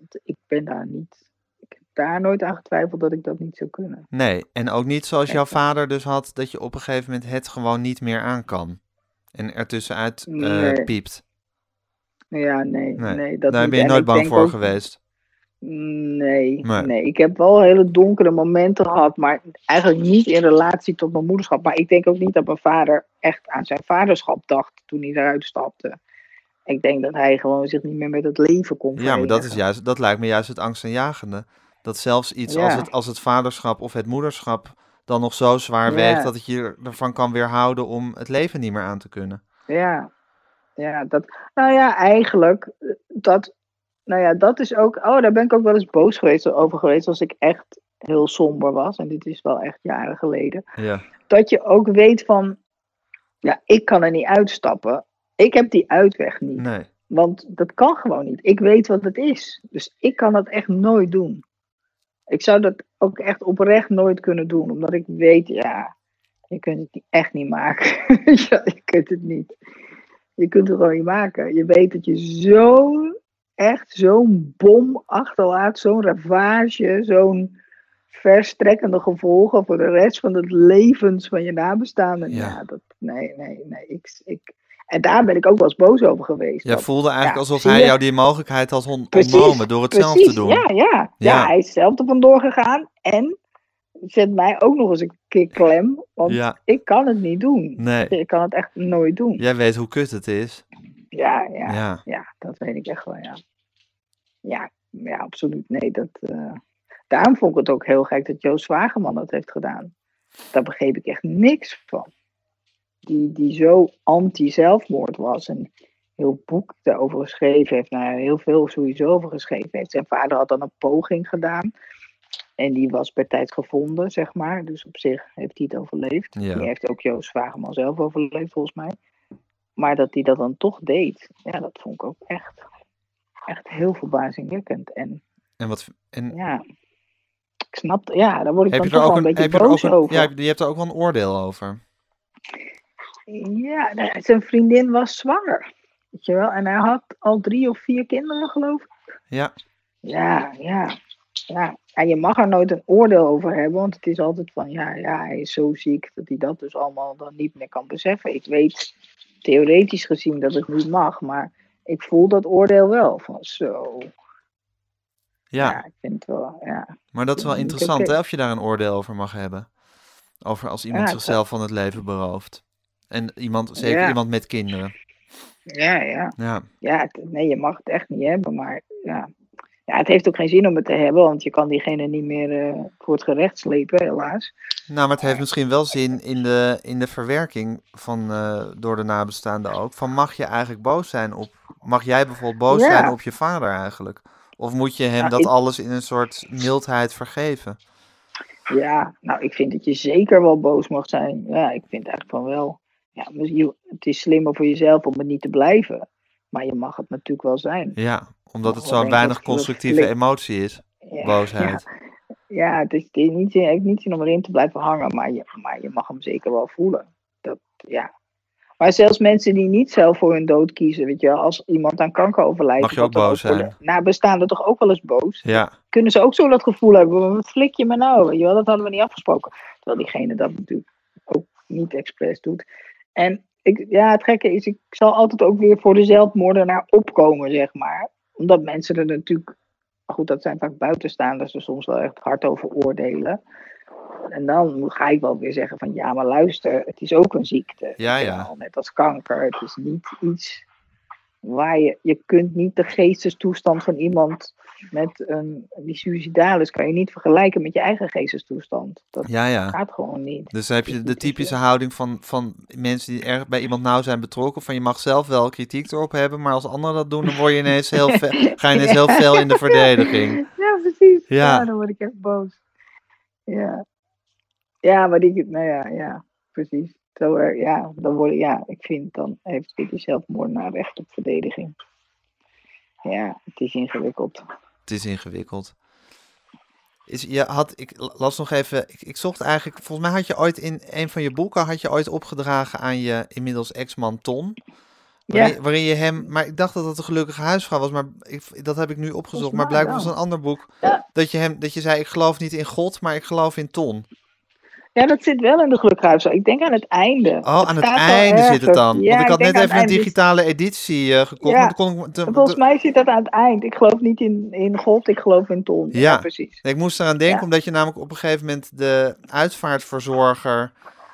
B: heb daar nooit aan getwijfeld dat ik dat niet zou kunnen.
A: Nee, en ook niet zoals jouw vader dus had, dat je op een gegeven moment het gewoon niet meer aan kan. En ertussenuit piept.
B: Ja, nee. Dat
A: daar
B: niet.
A: ben je nooit bang voor geweest.
B: Nee,
A: Nee.
B: nee. Ik heb wel hele donkere momenten gehad, maar eigenlijk niet in relatie tot mijn moederschap. Maar ik denk ook niet dat mijn vader echt aan zijn vaderschap dacht toen hij eruit stapte. Ik denk dat hij gewoon zich niet meer met het leven kon
A: Ja, maar
B: verenigen.
A: dat lijkt me juist het angstaanjagende. Dat zelfs iets
B: Ja,
A: als het vaderschap of het moederschap dan nog zo zwaar weegt
B: ja,
A: dat het je ervan kan weerhouden om het leven niet meer aan te kunnen.
B: ja, ja. Nou ja, eigenlijk, dat, nou ja, dat is ook, daar ben ik ook wel eens boos over geweest als ik echt heel somber was. En dit is wel echt jaren geleden.
A: Ja,
B: Dat je ook weet van, ja, ik kan er niet uitstappen. Ik heb die uitweg niet.
A: nee.
B: Want dat kan gewoon niet. Ik weet wat het is. Dus ik kan dat echt nooit doen. Ik zou dat ook echt oprecht nooit kunnen doen. Omdat ik weet, ja, je kunt het echt niet maken. Ja, je kunt het niet. Je kunt het gewoon niet maken. Je weet dat je echt zo'n bom achterlaat. Zo'n ravage. Zo'n verstrekkende gevolgen voor de rest van het levens van je nabestaanden.
A: Ja.
B: Ja, nee. En daar ben ik ook wel eens boos over geweest.
A: Jij
B: Dat,
A: voelde eigenlijk
B: ja,
A: alsof
B: zie
A: hij
B: je?
A: jou die mogelijkheid had
B: Precies,
A: ontnomen door het zelf te
B: precies.
A: doen.
B: Ja,
A: Ja,
B: hij is zelf er vandoor gegaan. En zet mij ook nog eens een keer klem. Want
A: ja,
B: ik kan het niet doen.
A: nee.
B: Ik kan het echt nooit doen.
A: Jij weet hoe kut het is. Ja,
B: Ja, dat weet ik echt wel, ja. Ja, absoluut. Nee, daarom vond ik het ook heel gek dat Joost Zwageman dat heeft gedaan. Daar begreep ik echt niks van. Die zo anti-zelfmoord was en heel boek daarover geschreven heeft. Nou ja, heel veel sowieso over geschreven heeft. Zijn vader had dan een poging gedaan. En die was per tijd gevonden, zeg maar. Dus op zich heeft hij het overleefd. Die
A: ja.
B: heeft ook Joost Zwageman zelf overleefd, volgens mij. Maar dat hij dat dan toch deed, ja, dat vond ik ook echt heel verbazingwekkend. En
A: En
B: ja, ik snap, ja, daar word ik
A: heb
B: dan
A: je er
B: toch
A: ook
B: wel een beetje
A: heb je er ook
B: boos over.
A: ja, je hebt er ook wel een oordeel over.
B: Ja, zijn vriendin was zwanger. Weet je wel? En hij had al 3 of 4 kinderen, geloof ik.
A: Ja,
B: Ja. En je mag er nooit een oordeel over hebben, want het is altijd van, ja, hij is zo ziek dat hij dat dus allemaal dan niet meer kan beseffen. Ik weet theoretisch gezien dat het niet mag, maar ik voel dat oordeel wel. Van zo,
A: ja.
B: ik vind het wel,
A: Maar dat is
B: vind
A: wel
B: het niet
A: interessant,
B: oké.
A: hè, of je daar een oordeel over mag hebben. Over als iemand
B: Ja, het zou-
A: zichzelf van het leven berooft. En zeker
B: ja,
A: iemand met kinderen.
B: ja.
A: Ja,
B: Nee, je mag het echt niet hebben, maar ja. Ja, het heeft ook geen zin om het te hebben, want je kan diegene niet meer voor het gerecht slepen, helaas.
A: nou, maar het heeft
B: Maar
A: misschien wel zin in de verwerking van, door de nabestaanden ook. Van mag je eigenlijk boos zijn mag jij bijvoorbeeld boos zijn
B: ja,
A: op je vader eigenlijk? Of moet je hem
B: nou,
A: dat alles in een soort mildheid vergeven?
B: ik vind dat je zeker wel boos mag zijn. Ja, ik vind eigenlijk van wel. Ja, het is slimmer voor jezelf om het niet te blijven. Maar je mag het natuurlijk wel zijn.
A: Ja,
B: Je
A: omdat
B: mag
A: het
B: wel
A: zo'n
B: denken,
A: weinig constructieve emotie is.
B: ja, ja,
A: Boosheid.
B: ja, het heeft niet zin om erin te blijven hangen, maar je mag hem zeker wel voelen. Ja. Maar zelfs mensen die niet zelf voor hun dood kiezen, weet je wel, als iemand aan kanker overlijdt,
A: Mag je ook
B: wat dan
A: boos
B: ook voor de
A: zijn?
B: nabestaanden toch ook wel eens boos.
A: Ja,
B: Kunnen ze ook zo dat gevoel hebben, maar wat flik je me nou? Weet je wel, dat hadden we niet afgesproken. Terwijl diegene dat natuurlijk ook niet expres doet. En het gekke is, ik zal altijd ook weer voor de zelfmoordenaar opkomen, zeg maar. Omdat mensen er natuurlijk, maar goed, dat zijn vaak buitenstaanders, er soms wel echt hard over oordelen. En dan ga ik wel weer zeggen van, ja, maar luister, het is ook een ziekte.
A: ja,
B: Weet je
A: ja.
B: wel, net als kanker. Het is niet iets waar je kunt niet de geestestoestand van iemand die suicidaal is, kan je niet vergelijken met je eigen geestestoestand. Dat
A: Ja, ja.
B: gaat gewoon niet.
A: Dus dan heb
B: Het is
A: je de
B: niet te
A: typische
B: veel.
A: houding van mensen die erg bij iemand nauw zijn betrokken. Van je mag zelf wel kritiek erop hebben, maar als anderen dat doen, dan word je ineens ga je ineens heel fel in de verdediging.
B: Ja, precies. Ja,
A: Ja,
B: dan word ik echt boos. Ja, ja, maar ja, precies. Ik vind dan heeft die zelfmoordenaar recht op verdediging. Ja, het is ingewikkeld.
A: het is ingewikkeld. Ik las nog even, ik zocht eigenlijk, volgens mij had je ooit in een van je boeken, had je ooit opgedragen aan je inmiddels ex-man Ton.
B: Ja,
A: Waarin je hem, maar ik dacht dat het een gelukkige huisvrouw was, maar dat heb ik nu opgezocht.
B: volgens
A: Maar
B: mij
A: blijkbaar was
B: wel.
A: een ander boek
B: Ja,
A: dat je zei, ik geloof niet in God, maar ik geloof in Ton.
B: Ja, dat zit wel in de Gelukhuis. Ik denk aan het einde.
A: Oh,
B: Het
A: aan het
B: staat wel
A: einde zit het
B: ergens.
A: dan. Want
B: Ja,
A: ik
B: ik
A: had
B: denk
A: net
B: aan het
A: even een
B: einde.
A: digitale editie gekocht. Maar
B: Ja,
A: toen kon ik...
B: volgens mij zit dat aan het eind. Ik geloof niet in God, ik geloof in Ton. Ja,
A: Ja,
B: precies.
A: ik moest eraan denken,
B: Ja.
A: omdat je namelijk op een gegeven moment de uitvaartverzorger,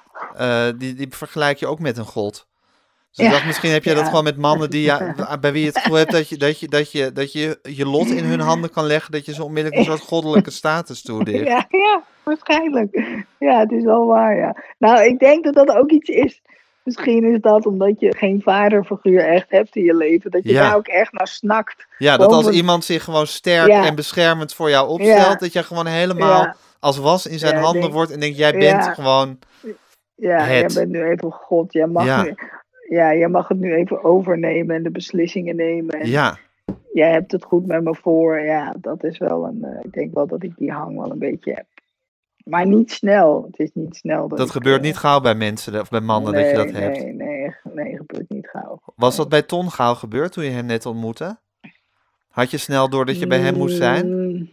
A: die vergelijk je ook met een god. Dus ik
B: Ja,
A: dacht, misschien heb jij dat
B: ja.
A: gewoon met mannen bij wie je het gevoel hebt dat je je lot in hun handen kan leggen, dat je ze onmiddellijk een soort goddelijke status toedicht.
B: Ja, waarschijnlijk. Ja, het is wel waar, ja. Nou, ik denk dat dat ook iets is. Misschien is dat omdat je geen vaderfiguur echt hebt in je leven. Dat je daar
A: Ja,
B: ook echt naar snakt.
A: ja, dat
B: Gewoon
A: als
B: voor,
A: iemand zich gewoon sterk en
B: ja,
A: beschermend voor jou opstelt,
B: ja,
A: dat je gewoon helemaal
B: ja,
A: als was in zijn
B: ja,
A: handen wordt en denkt, jij bent
B: ja,
A: gewoon
B: ja, jij
A: het.
B: bent nu even God. Jij mag
A: Ja,
B: nu, ja, jij mag het nu even overnemen en de beslissingen nemen. En
A: ja.
B: jij hebt het goed met me voor. Ja, dat is wel ik denk wel dat ik die hang wel een beetje heb. Maar niet snel. Het is niet snel dat
A: Dat
B: ik.
A: gebeurt niet gauw bij mensen of bij mannen dat je dat
B: Nee,
A: hebt.
B: nee, gebeurt niet gauw.
A: Was dat
B: Nee.
A: bij Ton gauw gebeurd toen je hem net ontmoette? Had je snel door dat je bij hem moest zijn?
B: Mm,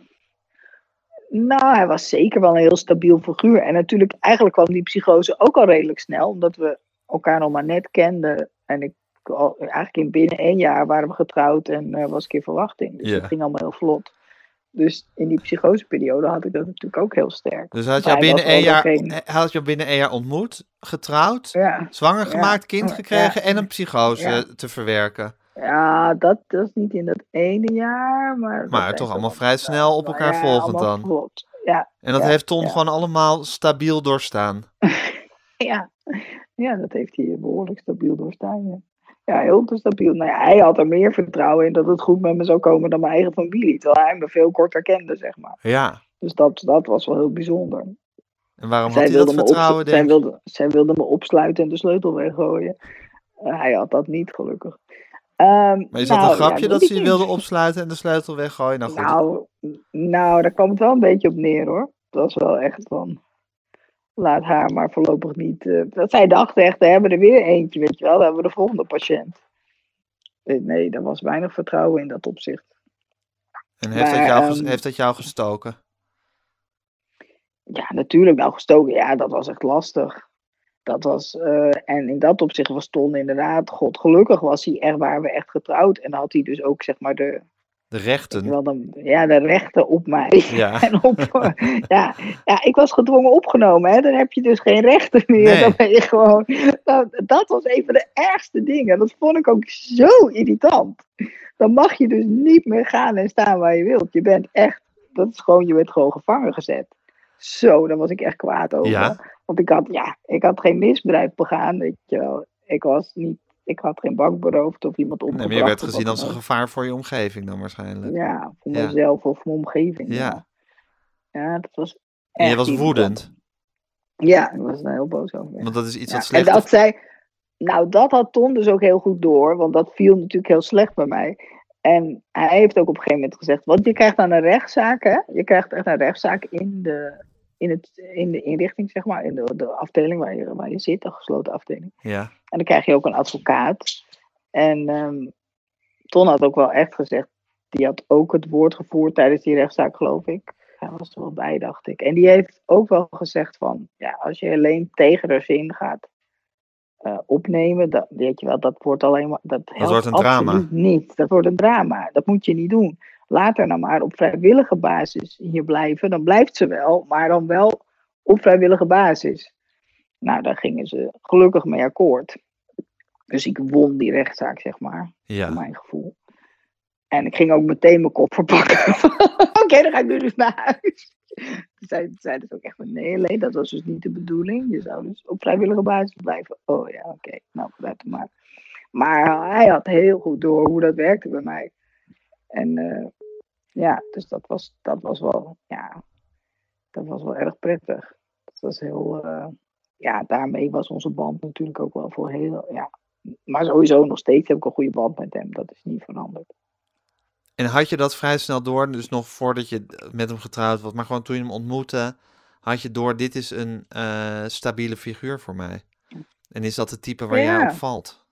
B: nou, hij was zeker wel een heel stabiel figuur. En natuurlijk, eigenlijk kwam die psychose ook al redelijk snel, omdat we elkaar nog maar net kenden. En eigenlijk in binnen 1 jaar waren we getrouwd en was ik in verwachting. Dus dat
A: Ja.
B: ging allemaal heel vlot. Dus in die psychoseperiode had ik dat natuurlijk ook heel sterk.
A: Dus
B: Want hij was wel degene.
A: hij had jou binnen 1 jaar ontmoet, getrouwd,
B: Ja,
A: zwanger
B: ja,
A: gemaakt, kind
B: ja,
A: gekregen en een
B: ja.
A: psychose te verwerken.
B: Ja, dat is niet in dat 1 jaar, maar dat
A: Maar
B: zijn
A: toch
B: zo
A: allemaal
B: wel
A: vrij snel op
B: wel,
A: elkaar
B: ja,
A: volgend
B: allemaal
A: dan.
B: vlot. Ja,
A: En dat
B: ja,
A: heeft Ton
B: ja.
A: gewoon allemaal stabiel doorstaan.
B: Ja, ja, dat heeft hij behoorlijk stabiel doorstaan. Ja, ja, heel stabiel. Nou ja, hij had er meer vertrouwen in dat het goed met me zou komen dan mijn eigen familie. Terwijl hij me veel korter kende, zeg maar.
A: Ja.
B: Dus dat was wel heel bijzonder.
A: En waarom had hij dat vertrouwen, denk je?
B: Zij wilde me opsluiten en de sleutel weggooien. Hij had dat niet, gelukkig.
A: Maar is dat een
B: Nou, ja,
A: grapje
B: weet
A: dat
B: ik
A: ze je
B: niet.
A: wilde opsluiten en de sleutel weggooien? Nou goed,
B: Nou, daar kwam het wel een beetje op neer, hoor. Dat was wel echt van, laat haar maar voorlopig niet. Dat zij dachten echt, we hebben er weer eentje, weet je wel. Dan hebben we de volgende patiënt. Nee, daar was weinig vertrouwen in dat opzicht.
A: en
B: Maar
A: heeft dat jou gestoken?
B: ja, natuurlijk wel gestoken. Ja, dat was echt lastig. Dat was, en in dat opzicht was Ton inderdaad, God gelukkig was hij echt, waren we echt getrouwd. En had hij dus ook, zeg maar,
A: De
B: weet je
A: rechten?
B: wel, de rechten op mij.
A: Ja.
B: En ja, ik was gedwongen opgenomen. Hè. Dan heb je dus geen rechten meer.
A: Nee.
B: Dan ben je gewoon. Dat was een van de ergste dingen. Dat vond ik ook zo irritant. Dan mag je dus niet meer gaan en staan waar je wilt. Je bent echt, je bent gewoon gevangen gezet. Zo, daar was ik echt kwaad over.
A: Ja.
B: Want ik had geen misdrijf begaan, weet je wel. Ik had geen bank beroofd of iemand
A: Nee,
B: omgebracht.
A: maar je werd
B: of
A: gezien
B: wat
A: als
B: dan
A: een
B: ook.
A: gevaar voor je omgeving dan waarschijnlijk.
B: Ja, voor
A: Ja.
B: mezelf of voor mijn omgeving.
A: Ja.
B: Ja, dat was
A: En je
B: echt
A: was
B: irritant.
A: woedend.
B: Ja, ik was er heel boos over. Ja.
A: Want dat is iets
B: Ja,
A: wat
B: en
A: slecht.
B: dat had Ton dus ook heel goed door, want dat viel natuurlijk heel slecht bij mij. En hij heeft ook op een gegeven moment gezegd, want je krijgt dan een rechtszaak, hè? Je krijgt echt een rechtszaak in de inrichting, zeg maar, in de afdeling waar je zit, de gesloten afdeling.
A: Ja.
B: En dan krijg je ook een advocaat. En Ton had ook wel echt gezegd, die had ook het woord gevoerd tijdens die rechtszaak, geloof ik. Hij was er wel bij, dacht ik. En die heeft ook wel gezegd van, ja, als je alleen tegen de zin gaat opnemen, weet je wel, dat wordt alleen maar, dat helpt
A: wordt een drama.
B: absoluut niet. Dat wordt een drama. Dat moet je niet doen. Laat er nou maar op vrijwillige basis hier blijven. Dan blijft ze wel, maar dan wel op vrijwillige basis. Nou, daar gingen ze gelukkig mee akkoord. Dus ik won die rechtszaak, zeg maar,
A: Ja.
B: voor mijn gevoel. En ik ging ook meteen mijn koffer pakken. Oké, dan ga ik nu dus naar huis. Toen zei dus ook echt van nee, dat was dus niet de bedoeling. Je zou dus op vrijwillige basis blijven. Oh ja, oké. Nou, vooruit maar. Maar hij had heel goed door hoe dat werkte bij mij. En ja, dus dat was wel, ja, dat was wel erg prettig. Dat was heel, ja, daarmee was onze band natuurlijk ook wel voor heel, ja. Maar sowieso nog steeds heb ik een goede band met hem. Dat is niet veranderd.
A: En had je dat vrij snel door, dus nog voordat je met hem getrouwd was, maar gewoon toen je hem ontmoette, had je door, dit is een stabiele figuur voor mij. En is dat het type waar jij op valt?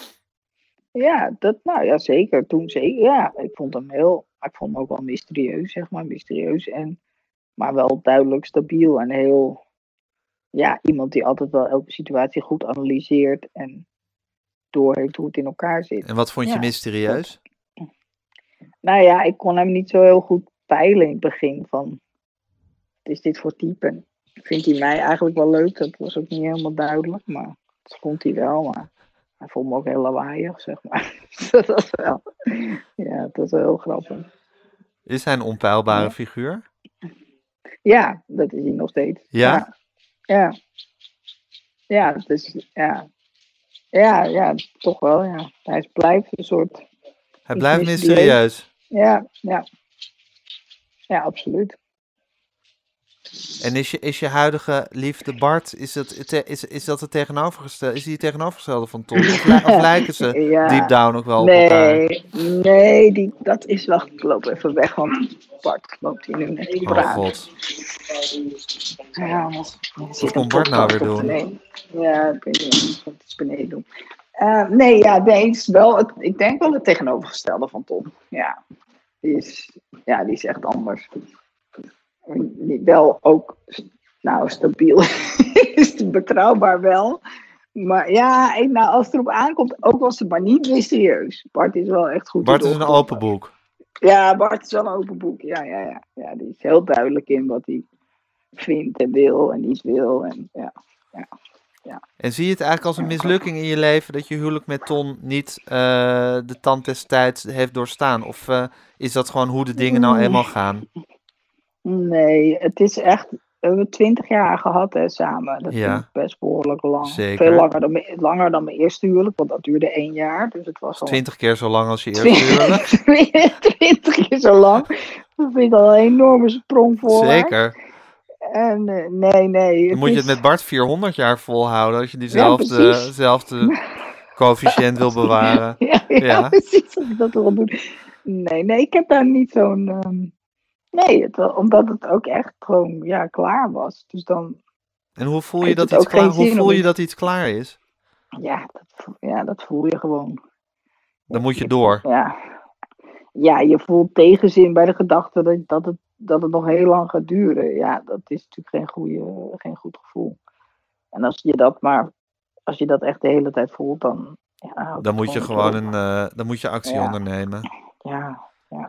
B: Ja, nou ja, zeker. Toen zeker, ja. Ik vond hem ook wel mysterieus, zeg maar. Mysterieus, maar wel duidelijk stabiel en heel, ja, iemand die altijd wel elke situatie goed analyseert en doorheeft hoe het in elkaar zit.
A: En wat vond je
B: Ja,
A: mysterieus?
B: Nou ja, ik kon hem niet zo heel goed peilen in het begin van, wat is dit voor type? Vindt hij mij eigenlijk wel leuk? Dat was ook niet helemaal duidelijk, maar dat vond hij wel. Maar hij vond me ook heel lawaaiig, zeg maar. Dat was wel, ja, dat was wel heel grappig.
A: Is hij een onpeilbare
B: Ja.
A: figuur?
B: Ja, dat is hij nog steeds.
A: Ja?
B: Ja. Ja, het is, ja, toch wel, ja. Hij blijft een soort...
A: Hij
B: iets
A: blijft mysterieus.
B: Ja, absoluut.
A: En is je huidige liefde Bart, is dat het tegenovergestelde? Is hij het tegenovergestelde van Tom? Of lijken ze
B: Ja,
A: deep down ook wel op elkaar?
B: nee, dat is wel... Ik loop even weg, want Bart loopt hier nu net te
A: Oh
B: praten.
A: god.
B: Ja,
A: Wat komt Bart nou weer doen?
B: Ja, ik weet niet wat het beneden doen. Nee, het is wel ik denk wel het tegenovergestelde van Tom. Ja, die is echt anders. Die wel ook, nou, stabiel is betrouwbaar wel. Maar ja, nou, als het erop aankomt, ook was het maar niet mysterieus. Bart is wel echt goed.
A: Bart is een open boek.
B: Ja, Bart is wel een open boek. Ja, die is heel duidelijk in wat hij vindt en wil en iets wil. En ja.
A: En zie je het eigenlijk als een mislukking in je leven dat je huwelijk met Ton niet de tand des tijds heeft doorstaan? Of is dat gewoon hoe de dingen nou eenmaal gaan?
B: Nee, het is echt... We hebben 20 jaar gehad hè, samen. Dat
A: Ja,
B: vind ik best behoorlijk lang.
A: zeker.
B: Veel langer dan mijn eerste huwelijk, want dat duurde 1 jaar. Dus het was al
A: 20 keer zo lang als je eerste huwelijk.
B: 20 keer zo lang. Dat vind ik al een enorme sprong voor.
A: Zeker.
B: En nee.
A: Dan moet je het met Bart 400 jaar volhouden als je
B: Ja,
A: diezelfde coëfficiënt wil bewaren.
B: Ja, precies. Dat ik dat wil doen. Nee, ik heb daar niet zo'n... Nee, omdat het ook echt gewoon klaar was. Dus dan...
A: En hoe voel je
B: heeft
A: dat
B: het
A: iets
B: ook geen
A: klaar, hoe
B: zin
A: voel
B: om
A: je dat iets klaar is?
B: Dat voel je gewoon.
A: Dan moet je door.
B: Ja, je voelt tegenzin bij de gedachte dat het nog heel lang gaat duren. Ja, dat is natuurlijk geen goed gevoel. En als je dat echt de hele tijd voelt, dan... Ja,
A: Dan moet je gewoon dan moet je actie ondernemen.
B: Ja.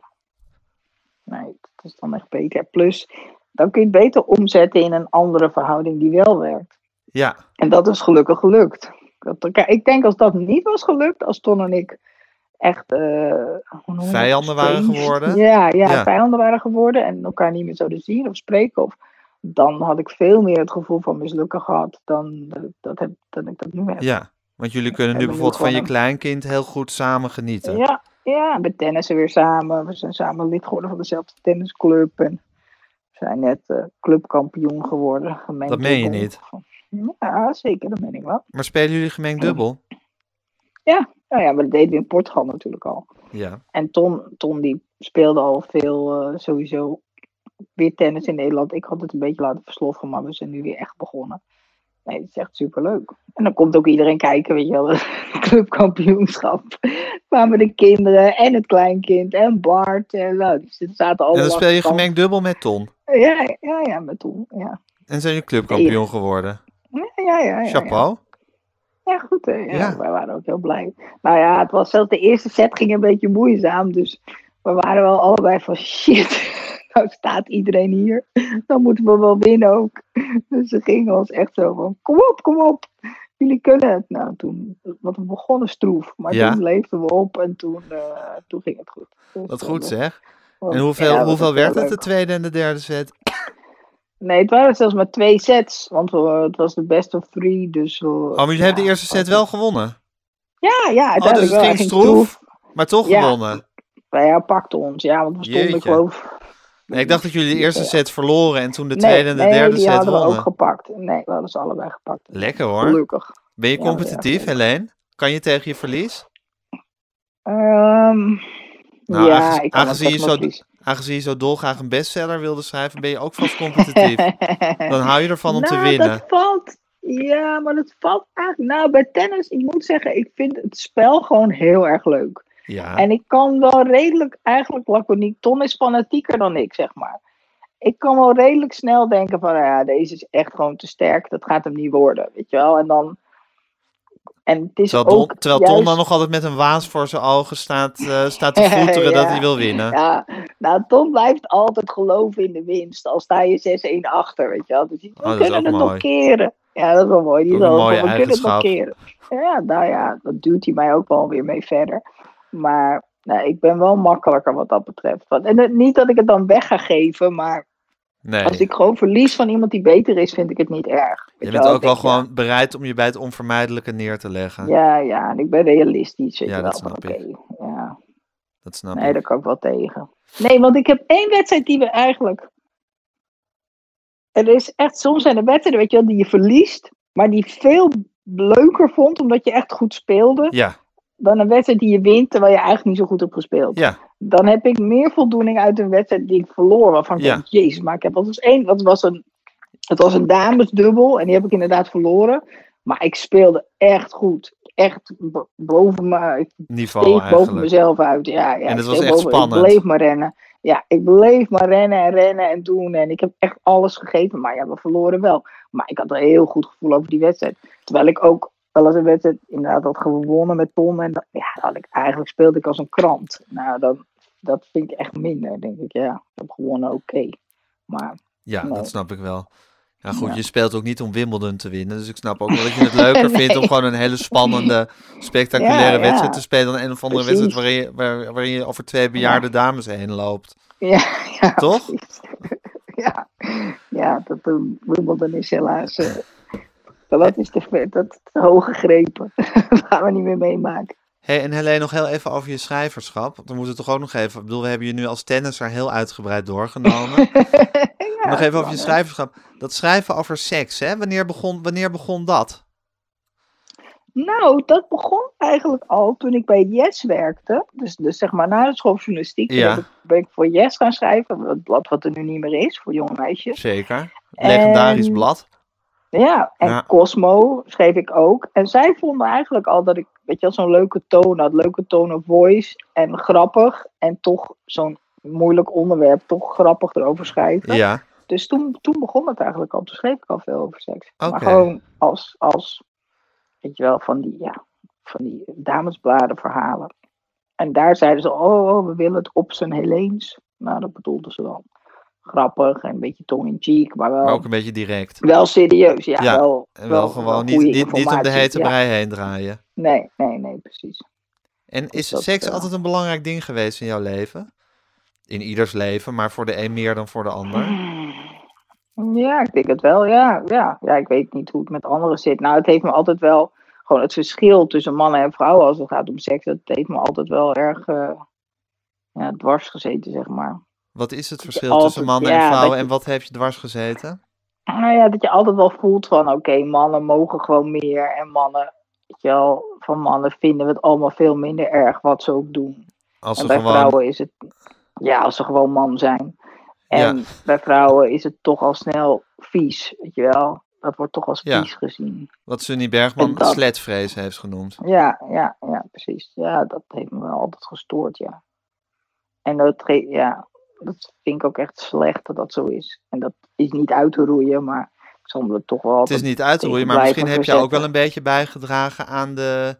B: Nee, dat is dan echt beter. Plus, dan kun je het beter omzetten in een andere verhouding die wel werkt.
A: Ja.
B: En dat is gelukkig gelukt. Ik denk als dat niet was gelukt, als Ton en ik echt
A: vijanden waren geworden.
B: Ja, vijanden waren geworden en elkaar niet meer zouden zien of spreken. Dan had ik veel meer het gevoel van mislukken gehad dan dat ik dat nu heb.
A: Ja, want jullie kunnen nu bijvoorbeeld van je kleinkind heel goed samen genieten.
B: Ja, we tennissen weer samen. We zijn samen lid geworden van dezelfde tennisclub. En we zijn net clubkampioen geworden.
A: Dat meen je niet?
B: Ja, zeker, dat meen ik wel.
A: Maar spelen jullie gemengd dubbel?
B: Ja, maar dat deden we in Portugal natuurlijk al.
A: Ja.
B: En Ton die speelde al veel sowieso weer tennis in Nederland. Ik had het een beetje laten versloffen, maar we zijn nu weer echt begonnen. Nee, het is echt superleuk. En dan komt ook iedereen kijken, weet je wel, het clubkampioenschap. Kwamen de kinderen en het kleinkind en Bart. En die zaten allemaal.
A: En dan speel je gemengd dubbel met Ton?
B: Ja, met Ton, ja.
A: En zijn jullie clubkampioen geworden?
B: Ja.
A: Chapeau.
B: Ja, goed hè. Ja. Wij waren ook heel blij. Nou ja, het was zelfs de eerste set ging een beetje moeizaam. Dus we waren wel allebei van shit. Nou staat iedereen hier. Dan moeten we wel winnen ook. Dus ze gingen ons echt zo van kom op. Jullie kunnen het. Nou, want we begonnen stroef. Maar toen leefden we op en toen ging het goed. Dus,
A: wat goed zeg. En hoeveel werd het, de tweede en de derde set?
B: Nee, het waren zelfs maar 2 sets. Want het was de best of 3. Dus,
A: maar jullie hebben de eerste set wel gewonnen?
B: Ja, uiteindelijk
A: dus het ging stroef, maar toch gewonnen?
B: Ja, pakte ons. Ja, want we stonden, ik geloof...
A: Nee, ik dacht dat jullie de eerste set verloren en toen de tweede en de derde set wonnen.
B: Nee, die hadden we ook gepakt. Nee, we hadden ze allebei gepakt.
A: Lekker hoor.
B: Gelukkig.
A: Ben je competitief, Helene? Kan je tegen je verlies? Aangezien je zo dolgraag een bestseller wilde schrijven, ben je ook vast competitief. Dan hou je ervan om te winnen.
B: Dat valt eigenlijk... Nou, bij tennis, ik moet zeggen, ik vind het spel gewoon heel erg leuk.
A: Ja.
B: En ik kan wel redelijk eigenlijk laconiek. Ton is fanatieker dan ik, zeg maar. ik kan wel redelijk snel denken van, nou ja, deze is echt gewoon te sterk. Dat gaat hem niet worden, weet je wel. En het is ook
A: Terwijl Ton dan
B: juist...
A: nog altijd met een waas voor zijn ogen staat te voeteren dat hij wil winnen.
B: Ja, nou, Tom blijft altijd geloven in de winst. Al sta je 6-1 achter, weet je wel. Dus we
A: Dat is
B: kunnen
A: ook
B: het nog
A: mooi.
B: keren. Ja, dat is wel mooi. Die
A: Ook
B: is
A: een
B: al
A: mooie
B: van, we kunnen het nog
A: eigenschap.
B: keren. Ja, nou ja, dat duwt hij mij ook wel weer mee verder. Maar nou, ik ben wel makkelijker wat dat betreft. En niet dat ik het dan weg ga geven, maar
A: Nee.
B: als ik gewoon verlies van iemand die beter is, vind ik het niet erg.
A: Je bent ook wel gewoon bereid om je bij het onvermijdelijke neer te leggen.
B: Ja, en ik ben realistisch. Weet je wel,
A: dat snap ik.
B: Ja.
A: Dat snap
B: Nee,
A: ik.
B: daar kan ik wel tegen. Nee, want ik heb 1 wedstrijd die we eigenlijk... Er is echt, soms zijn er wedstrijden, weet je wel, die je verliest, maar die veel leuker vond, omdat je echt goed speelde,
A: Ja,
B: dan een wedstrijd die je wint, terwijl je eigenlijk niet zo goed hebt gespeeld.
A: ja,
B: Dan heb ik meer voldoening uit een wedstrijd die ik verloor, waarvan ik
A: Ja.
B: denk, jezus, maar ik heb altijd één, het was een damesdubbel, en die heb ik inderdaad verloren, maar ik speelde echt goed. Echt boven me, ik
A: niveau
B: steeg boven
A: eigenlijk.
B: mezelf uit. Ja,
A: En het
B: ik
A: was
B: steeg
A: echt
B: boven,
A: spannend.
B: Ik bleef maar rennen. Ja, ik bleef maar rennen en doen. En ik heb echt alles gegeven. Maar ja, we verloren wel. Maar ik had een heel goed gevoel over die wedstrijd. Terwijl ik ook wel eens een wedstrijd inderdaad had gewonnen met Ton. En eigenlijk speelde ik als een krant. Nou, dat vind ik echt minder. Denk ik, ja, ik heb gewonnen, oké. Maar
A: Ja,
B: nee.
A: dat snap ik wel. Ja, goed,
B: Ja.
A: Je speelt ook niet om Wimbledon te winnen. Dus ik snap ook wel dat je het leuker vindt om gewoon een hele spannende, spectaculaire
B: Ja,
A: wedstrijd te spelen dan een of andere
B: Precies.
A: wedstrijd waarin je over 2 bejaarde dames heen loopt.
B: Ja,
A: Toch?
B: precies. Ja, Wimbledon is helaas... dat is te hoog gegrepen. Dat gaan we niet meer meemaken.
A: Hey, en Helene, nog heel even over je schrijverschap. Want we moeten toch ook nog even... Ik bedoel, we hebben je nu als tennisser heel uitgebreid doorgenomen. Nog even over je schrijverschap. Dat schrijven over seks, hè? Wanneer begon dat?
B: Nou, dat begon eigenlijk al toen ik bij Yes werkte. Dus zeg maar na de school van journalistiek ben ik voor Yes gaan schrijven. Het blad wat er nu niet meer is, voor jonge meisjes.
A: Zeker. Legendarisch blad.
B: Ja, en Cosmo schreef ik ook. En zij vonden eigenlijk al dat ik, weet je wel, zo'n leuke toon had. Leuke tone of voice. En grappig. En toch zo'n moeilijk onderwerp. Toch grappig erover schrijven.
A: Ja.
B: Dus toen begon het eigenlijk al. Toen schreef ik al veel over seks.
A: Okay.
B: Maar gewoon als weet je wel, van die damesbladen verhalen. En daar zeiden ze, oh, we willen het op zijn Heleens. Nou, dat bedoelden ze dan. Grappig en een beetje tong-in-cheek, maar
A: ook een beetje direct.
B: Wel serieus, ja.
A: Wel gewoon niet om de hete brei heen draaien.
B: Nee, precies.
A: En dus is seks altijd een belangrijk ding geweest in jouw leven? In ieders leven, maar voor de een meer dan voor de ander?
B: Ja, ik denk het wel, ja. Ja, ik weet niet hoe het met anderen zit. Nou, het heeft me altijd wel... Gewoon het verschil tussen mannen en vrouwen als het gaat om seks... dat heeft me altijd wel erg dwars gezeten, zeg maar.
A: Wat is het verschil tussen mannen en vrouwen en wat heeft je dwars gezeten?
B: Nou ja, dat je altijd wel voelt van... Oké, mannen mogen gewoon meer en mannen... Weet je wel, van mannen vinden we het allemaal veel minder erg wat ze ook doen. En bij vrouwen is het... Ja, als ze gewoon man zijn... En bij vrouwen is het toch al snel vies, weet je wel. Dat wordt toch als vies gezien.
A: Wat Sunny Bergman sletvrees heeft genoemd.
B: Ja, precies. Ja, dat heeft me wel altijd gestoord, ja. En dat vind ik ook echt slecht dat dat zo is. En dat is niet uit te roeien, maar ik zal me er toch wel altijd...
A: Het is niet uit te roeien, maar misschien heb je ook wel een beetje bijgedragen aan de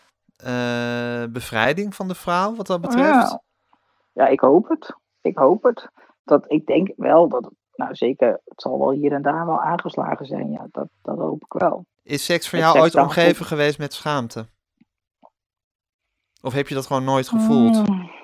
A: bevrijding van de vrouw, wat dat betreft.
B: Ja, ik hoop het. Ik denk wel dat het, nou zeker, het zal wel hier en daar wel aangeslagen zijn. Ja, dat hoop ik wel.
A: Is seks voor jou ooit omgeven geweest met schaamte? Of heb je dat gewoon nooit gevoeld?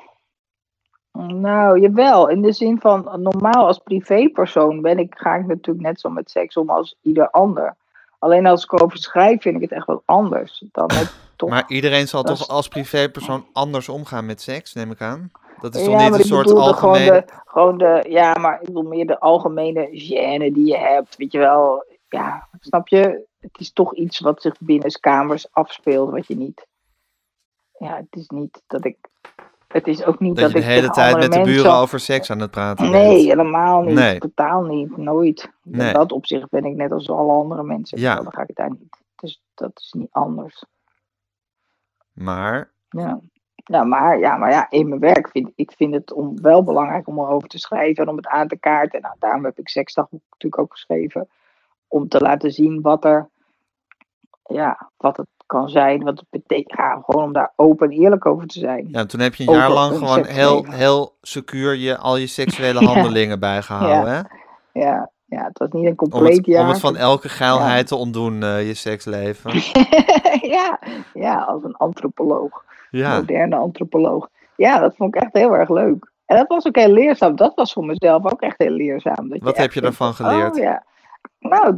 B: Nou, jawel. In de zin van, normaal als privépersoon ga ik natuurlijk net zo met seks om als ieder ander. Alleen als ik over schrijf, vind ik het echt wat anders.
A: Maar iedereen zal toch als privépersoon anders omgaan met seks, neem ik aan? Dat is toch niet een soort algemene...
B: maar ik bedoel meer de algemene gêne die je hebt, weet je wel. Ja, snap je? Het is toch iets wat zich binnenskamers afspeelt, wat je niet... Ja, het is niet dat ik... Het is ook niet dat
A: je de hele tijd met de buren over seks aan het praten
B: bent. Nee, helemaal niet.
A: Nee.
B: Totaal niet. Nooit.
A: Nee.
B: In dat opzicht ben ik net als alle andere mensen.
A: Ja.
B: Dan ga ik het daar niet. Dus dat is niet anders.
A: Maar...
B: Ja. Nou, maar in mijn werk vind het wel belangrijk om erover te schrijven en om het aan te kaarten. Nou, daarom heb ik Seksdagboek natuurlijk ook geschreven. Om te laten zien wat het kan zijn, wat het betekent. Ja, gewoon om daar open en eerlijk over te zijn.
A: Ja, toen heb je een jaar
B: Over
A: lang
B: een
A: gewoon
B: seksleven.
A: heel secuur al je seksuele
B: Ja,
A: handelingen bijgehouden, hè?
B: ja, het was niet een
A: Om het,
B: compleet
A: om
B: jaar.
A: het van elke
B: Ja.
A: geilheid te ontdoen, je seksleven.
B: ja, als een antropoloog.
A: Ja,
B: Moderne antropoloog. Ja, dat vond ik echt heel erg leuk. En dat was ook heel leerzaam. Dat was voor mezelf ook echt heel leerzaam. Dat je
A: wat heb
B: echt
A: je
B: denkt
A: daarvan
B: van,
A: geleerd?
B: nou,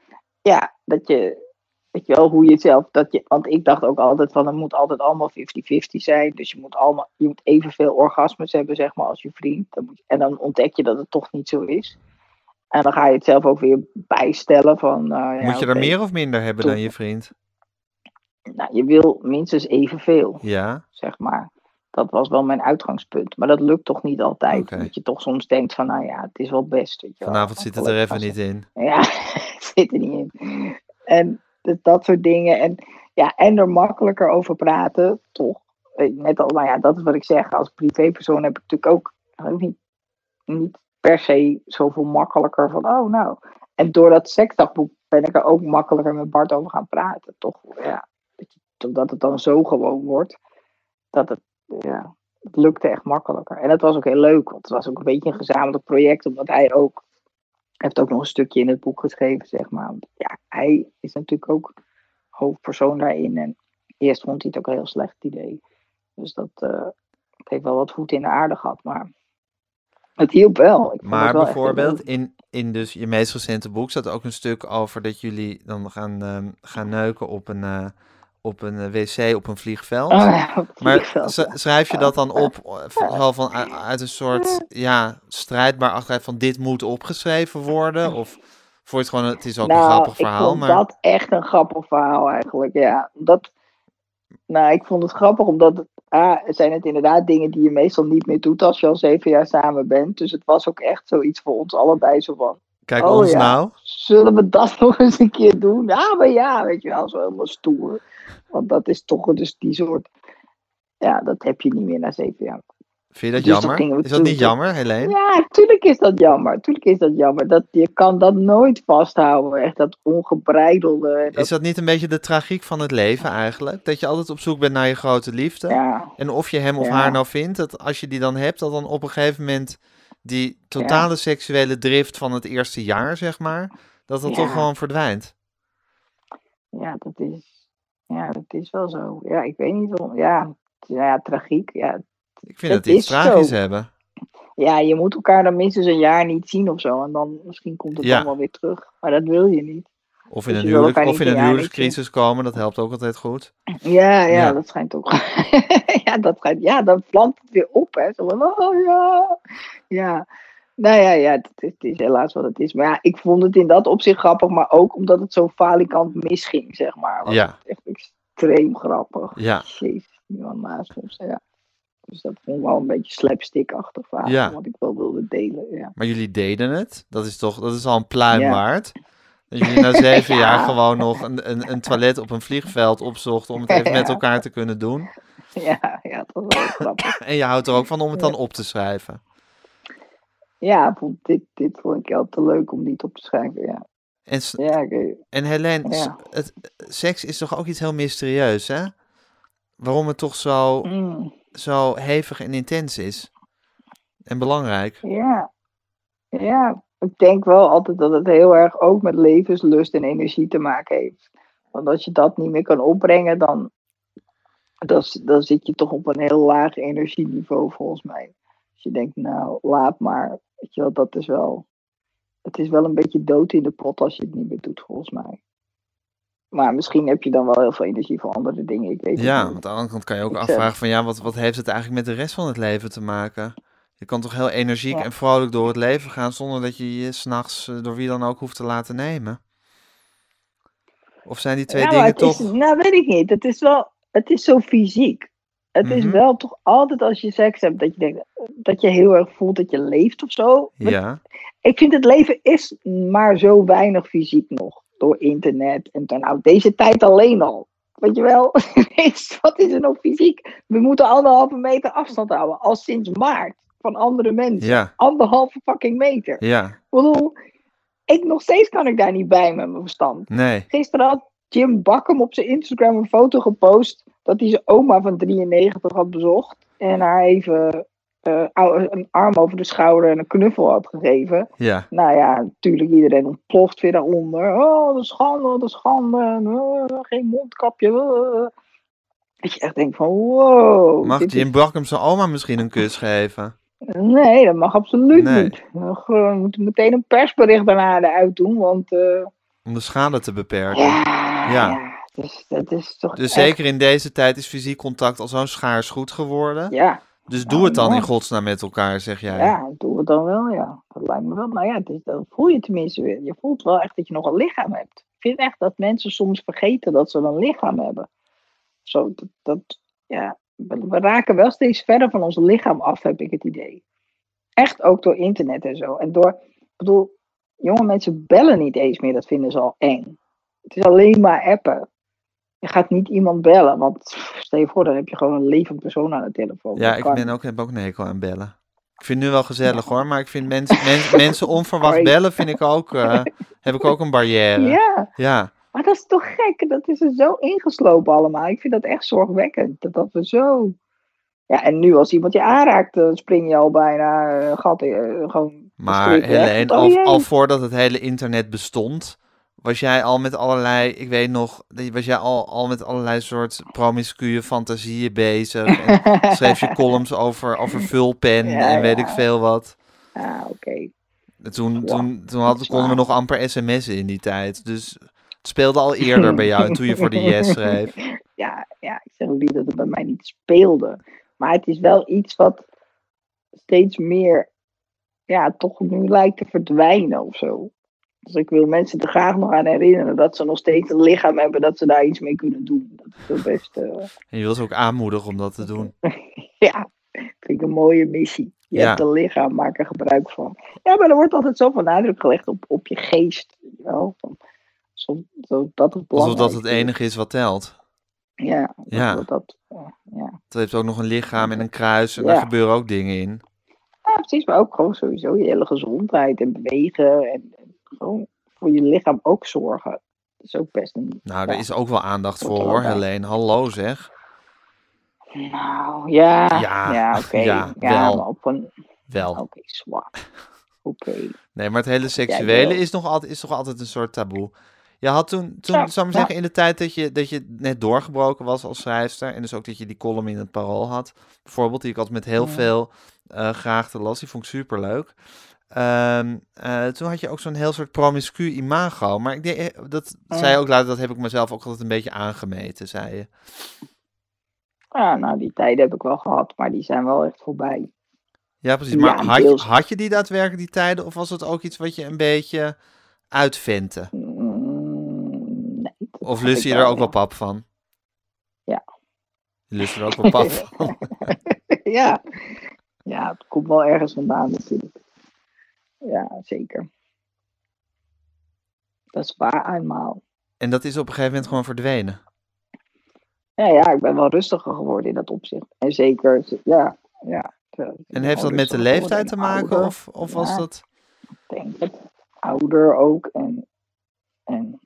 B: weet je wel, hoe je het zelf, want ik dacht ook altijd van, het moet altijd allemaal 50-50 zijn. Dus je moet evenveel orgasmes hebben, zeg maar, als je vriend. En dan ontdek je dat het toch niet zo is. En dan ga je het zelf ook weer bijstellen van,
A: Moet je er meer of minder hebben dan je vriend?
B: Nou, je wil minstens evenveel,
A: Ja,
B: zeg maar. Dat was wel mijn uitgangspunt. Maar dat lukt toch niet altijd.
A: oké.
B: Omdat je toch soms denkt van, nou ja, het is wel best. Weet je wel.
A: Vanavond zit het er even niet in.
B: Ja, het zit er niet in. En dat soort dingen. En er makkelijker over praten, toch. Net al, nou ja, dat is wat ik zeg. Als privépersoon heb ik natuurlijk ook niet per se zoveel makkelijker van, oh nou. En door dat seksdagboek ben ik er ook makkelijker met Bart over gaan praten, toch? Ja, omdat het dan zo gewoon wordt, het lukte echt makkelijker. En dat was ook heel leuk, want het was ook een beetje een gezamenlijk project, omdat hij heeft ook nog een stukje in het boek geschreven, zeg maar. Ja, hij is natuurlijk ook hoofdpersoon daarin. En eerst vond hij het ook een heel slecht idee. Dus dat heeft wel wat voet in de aarde gehad, maar het hielp wel. Ik vond het
A: Maar
B: wel
A: bijvoorbeeld
B: echt heel
A: in dus je meest recente boek staat ook een stuk over dat jullie dan gaan neuken op een wc op een vliegveld.
B: leuk. Oh ja, op het
A: Maar
B: vliegveld, ja.
A: schrijf je dat dan op zo uit een soort strijdbaar achteruit van dit moet opgeschreven worden? Of vond je het gewoon, het is ook een grappig
B: Ik
A: verhaal,
B: vond
A: maar
B: dat echt een grappig verhaal eigenlijk, ja. Ik vond het grappig omdat zijn het inderdaad dingen die je meestal niet meer doet als je al 7 jaar samen bent. Dus het was ook echt zoiets voor ons allebei zo van,
A: kijk
B: oh
A: ons
B: ja,
A: nou.
B: zullen we dat nog eens een keer doen? Ja, maar ja, weet je wel, zo helemaal stoer. Want dat is toch dus die soort, ja, dat heb je niet meer na 7 jaar.
A: Vind je dat
B: Dus dan
A: jammer?
B: gingen we
A: Is dat niet
B: toen-
A: jammer, Helene?
B: Ja, tuurlijk is dat jammer. Tuurlijk is dat jammer. Je kan dat nooit vasthouden. Echt dat ongebreidelde.
A: Is dat niet een beetje de tragiek van het leven eigenlijk? Dat je altijd op zoek bent naar je grote liefde?
B: Ja,
A: En of je hem of
B: Ja.
A: haar nou vindt, dat als je die dan hebt, dat dan op een gegeven moment die totale seksuele drift van het eerste jaar, zeg maar, dat
B: Ja.
A: toch gewoon verdwijnt.
B: dat is wel zo. Ja, ik weet niet waarom. Ja, tragiek. Ja,
A: Ik vind
B: Het
A: het iets
B: is
A: tragisch
B: zo.
A: hebben.
B: ja, je moet elkaar dan minstens een jaar niet zien of zo. En dan misschien komt het
A: Ja.
B: dan wel weer terug. Maar dat wil je niet.
A: Of in
B: Dus
A: een
B: je wil elkaar
A: of
B: niet
A: in
B: een
A: een
B: jaar niet
A: huwelijkscrisis komen, dat helpt ook altijd goed.
B: Ja, dat schijnt ook. Dan vlamt het weer op, hè. Zo van, oh ja. Ja. Nou ja, het is helaas wat het is. Maar ja, ik vond het in dat opzicht grappig, maar ook omdat het zo falikant misging, zeg maar. Was
A: Ja.
B: het echt extreem grappig.
A: Ja.
B: Jezus, die man naast ons, ja. Dus dat vond ik wel een beetje slapstick-achtig verhaal,
A: Ja.
B: wat ik wel wilde delen, ja.
A: Maar jullie deden het. Dat is al een pluim
B: Ja.
A: waard. Dat jullie na 7
B: Ja.
A: jaar gewoon nog een toilet op een vliegveld opzochten om het even met
B: Ja.
A: elkaar te kunnen doen.
B: Ja, dat was wel grappig.
A: En je houdt er ook van om het dan op te schrijven.
B: Ja, dit vond ik heel te leuk om niet op te schrijven, ja.
A: En,
B: Ja, oké.
A: en Helene,
B: Ja.
A: seks is toch ook iets heel mysterieus, hè? Waarom het toch zo hevig en intens is. En belangrijk.
B: Ja, ik denk wel altijd dat het heel erg ook met levenslust en energie te maken heeft. Want als je dat niet meer kan opbrengen, dan zit je toch op een heel laag energieniveau volgens mij. Als je denkt, nou, laat maar. Weet je wel, het is wel een beetje dood in de pot als je het niet meer doet, volgens mij. Maar misschien heb je dan wel heel veel energie voor andere dingen, ik weet het
A: Ja,
B: niet.
A: want aan de andere kant kan je ook
B: Ik
A: afvragen van ja, wat heeft het eigenlijk met de rest van het leven te maken? Je kan toch heel energiek
B: Ja.
A: en vrolijk door het leven gaan zonder dat je je 's nachts door wie dan ook hoeft te laten nemen? Of zijn die twee
B: Ja, maar
A: dingen
B: het is,
A: toch...
B: nou weet ik niet. Het is zo fysiek. Het is
A: Mhm.
B: wel toch altijd als je seks hebt dat je denkt dat je heel erg voelt dat je leeft of zo.
A: Ja,
B: Ik vind het leven is maar zo weinig fysiek nog door internet en nou deze tijd alleen al. Weet je wel, wat is er nog fysiek? We moeten 1,5 meter afstand houden, al sinds maart, van andere mensen.
A: Ja.
B: 1,5 fucking meter.
A: Ja.
B: Ik bedoel, nog steeds kan ik daar niet bij met mijn verstand.
A: Nee.
B: Gisteren had Jim Bakkum op zijn Instagram een foto gepost dat hij zijn oma van 93 had bezocht. En haar even een arm over de schouder en een knuffel had gegeven.
A: Ja.
B: Nou ja, natuurlijk iedereen ontploft weer daaronder. Oh, de schande. Geen mondkapje. Dat je echt denkt van, wow.
A: Mag Jim Bakkum zijn oma misschien een kus geven?
B: Nee, dat mag absoluut niet. We moeten meteen een persbericht daarna eruit doen, want...
A: Om de schade te beperken.
B: Ja. Dus dat is toch
A: Dus
B: echt...
A: zeker in deze tijd is fysiek contact al zo'n schaars goed geworden.
B: Ja.
A: Dus doe het dan in godsnaam met elkaar, zeg jij.
B: Ja, doe het dan wel, ja. Dat lijkt me wel. Nou ja, dan voel je tenminste weer. Je voelt wel echt dat je nog een lichaam hebt. Ik vind echt dat mensen soms vergeten dat ze een lichaam hebben. Zo, ja, we raken wel steeds verder van ons lichaam af, heb ik het idee. Echt ook door internet en zo. En ik bedoel, jonge mensen bellen niet eens meer, dat vinden ze al eng. Het is alleen maar appen. Je gaat niet iemand bellen, want stel je voor, dan heb je gewoon een levend persoon aan de telefoon.
A: Ja, ik heb ook een hekel aan bellen. Ik vind het nu wel gezellig hoor, maar ik vind mensen onverwacht bellen, vind ik ook, heb ik ook een barrière. Ja.
B: Maar dat is toch gek, dat is er zo ingeslopen allemaal. Ik vind dat echt zorgwekkend, dat we zo... Ja, en nu als iemand je aanraakt, dan spring je al bijna gewoon...
A: Maar Helene, al voordat het hele internet bestond, was jij al met allerlei, ik weet nog, was jij al met allerlei soort promiscue fantasieën bezig. En schreef je columns over vulpen en weet ik veel wat.
B: Oké.
A: Toen konden we nog amper sms'en in die tijd. Dus het speelde al eerder bij jou toen je voor de Yes schreef.
B: Ja, ik zeg ook niet dat het bij mij niet speelde. Maar het is wel iets wat steeds meer, toch nu lijkt te verdwijnen of zo. Dus ik wil mensen er graag nog aan herinneren dat ze nog steeds een lichaam hebben, dat ze daar iets mee kunnen doen. Dat is het best.
A: En je wil ze ook aanmoedigen om dat te doen.
B: Ja, vind ik een mooie missie. Je hebt een lichaam, maak er gebruik van. Ja, maar er wordt altijd zoveel nadruk gelegd op je geest. Dat het
A: alsof dat het enige is wat telt.
B: Ja.
A: Dat heeft ook nog een lichaam en een kruis en daar gebeuren ook dingen in.
B: Ja, precies, maar ook gewoon sowieso je hele gezondheid en bewegen en gewoon voor je lichaam ook zorgen. Dat is ook best een...
A: Nou, er is ook wel aandacht voor hoor, Helene. Hallo zeg.
B: Nou, ja, oké.
A: Ja, wel.
B: Maar op een...
A: Wel.
B: Oké, zwaar. Oké.
A: Nee, maar het hele seksuele is toch altijd een soort taboe. Je had toen zou ik maar zeggen, in de tijd dat je net doorgebroken was als schrijfster, en dus ook dat je die column in het Parool had, bijvoorbeeld, die ik altijd met heel veel graagte las, die vond ik superleuk. Toen had je ook zo'n heel soort promiscu imago, maar ik denk, dat zei je ook later, dat heb ik mezelf ook altijd een beetje aangemeten, zei je.
B: Ja, nou, die tijden heb ik wel gehad, maar die zijn wel echt voorbij.
A: Ja, precies. Maar had je die daadwerkelijk, die tijden, of was het ook iets wat je een beetje uitventte?
B: Nee.
A: Of lust je er ook wel pap van?
B: Ja.
A: Je lust er ook wel pap van?
B: Ja, het komt wel ergens vandaan natuurlijk. Ja, zeker. Dat is waar eenmaal.
A: En dat is op een gegeven moment gewoon verdwenen?
B: Ja, ik ben wel rustiger geworden in dat opzicht. En zeker, ja.
A: En heeft dat met de leeftijd te maken? Of was dat...
B: Ik denk het. Ouder ook. En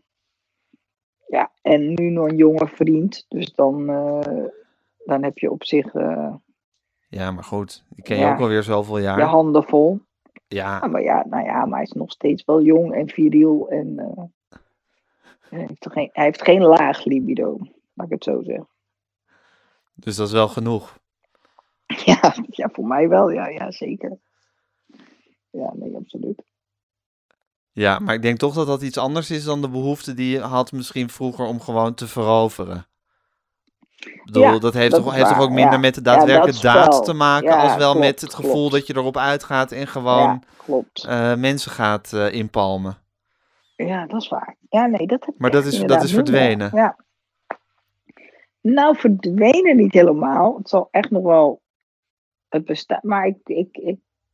B: nu nog een jonge vriend. Dus dan heb je op zich...
A: ja, maar goed. Die ken je ook alweer zoveel jaar.
B: Je handen vol.
A: Ja.
B: Maar maar hij is nog steeds wel jong en viriel. En hij heeft geen laag libido. Laat ik het zo zeggen.
A: Dus dat is wel genoeg.
B: Ja, voor mij wel. Ja, zeker. Ja, nee, absoluut.
A: Ja, maar ik denk toch dat dat iets anders is dan de behoefte die je had misschien vroeger om gewoon te veroveren. Ik bedoel, dat heeft toch ook minder met de daadwerkelijke daad te maken, als wel met het gevoel dat je erop uitgaat en gewoon mensen gaat inpalmen.
B: Ja, dat is waar. Ja, nee, dat heb
A: maar dat is verdwenen.
B: Ja. Nou, verdwenen niet helemaal. Het zal echt nog wel het bestaan. Maar ik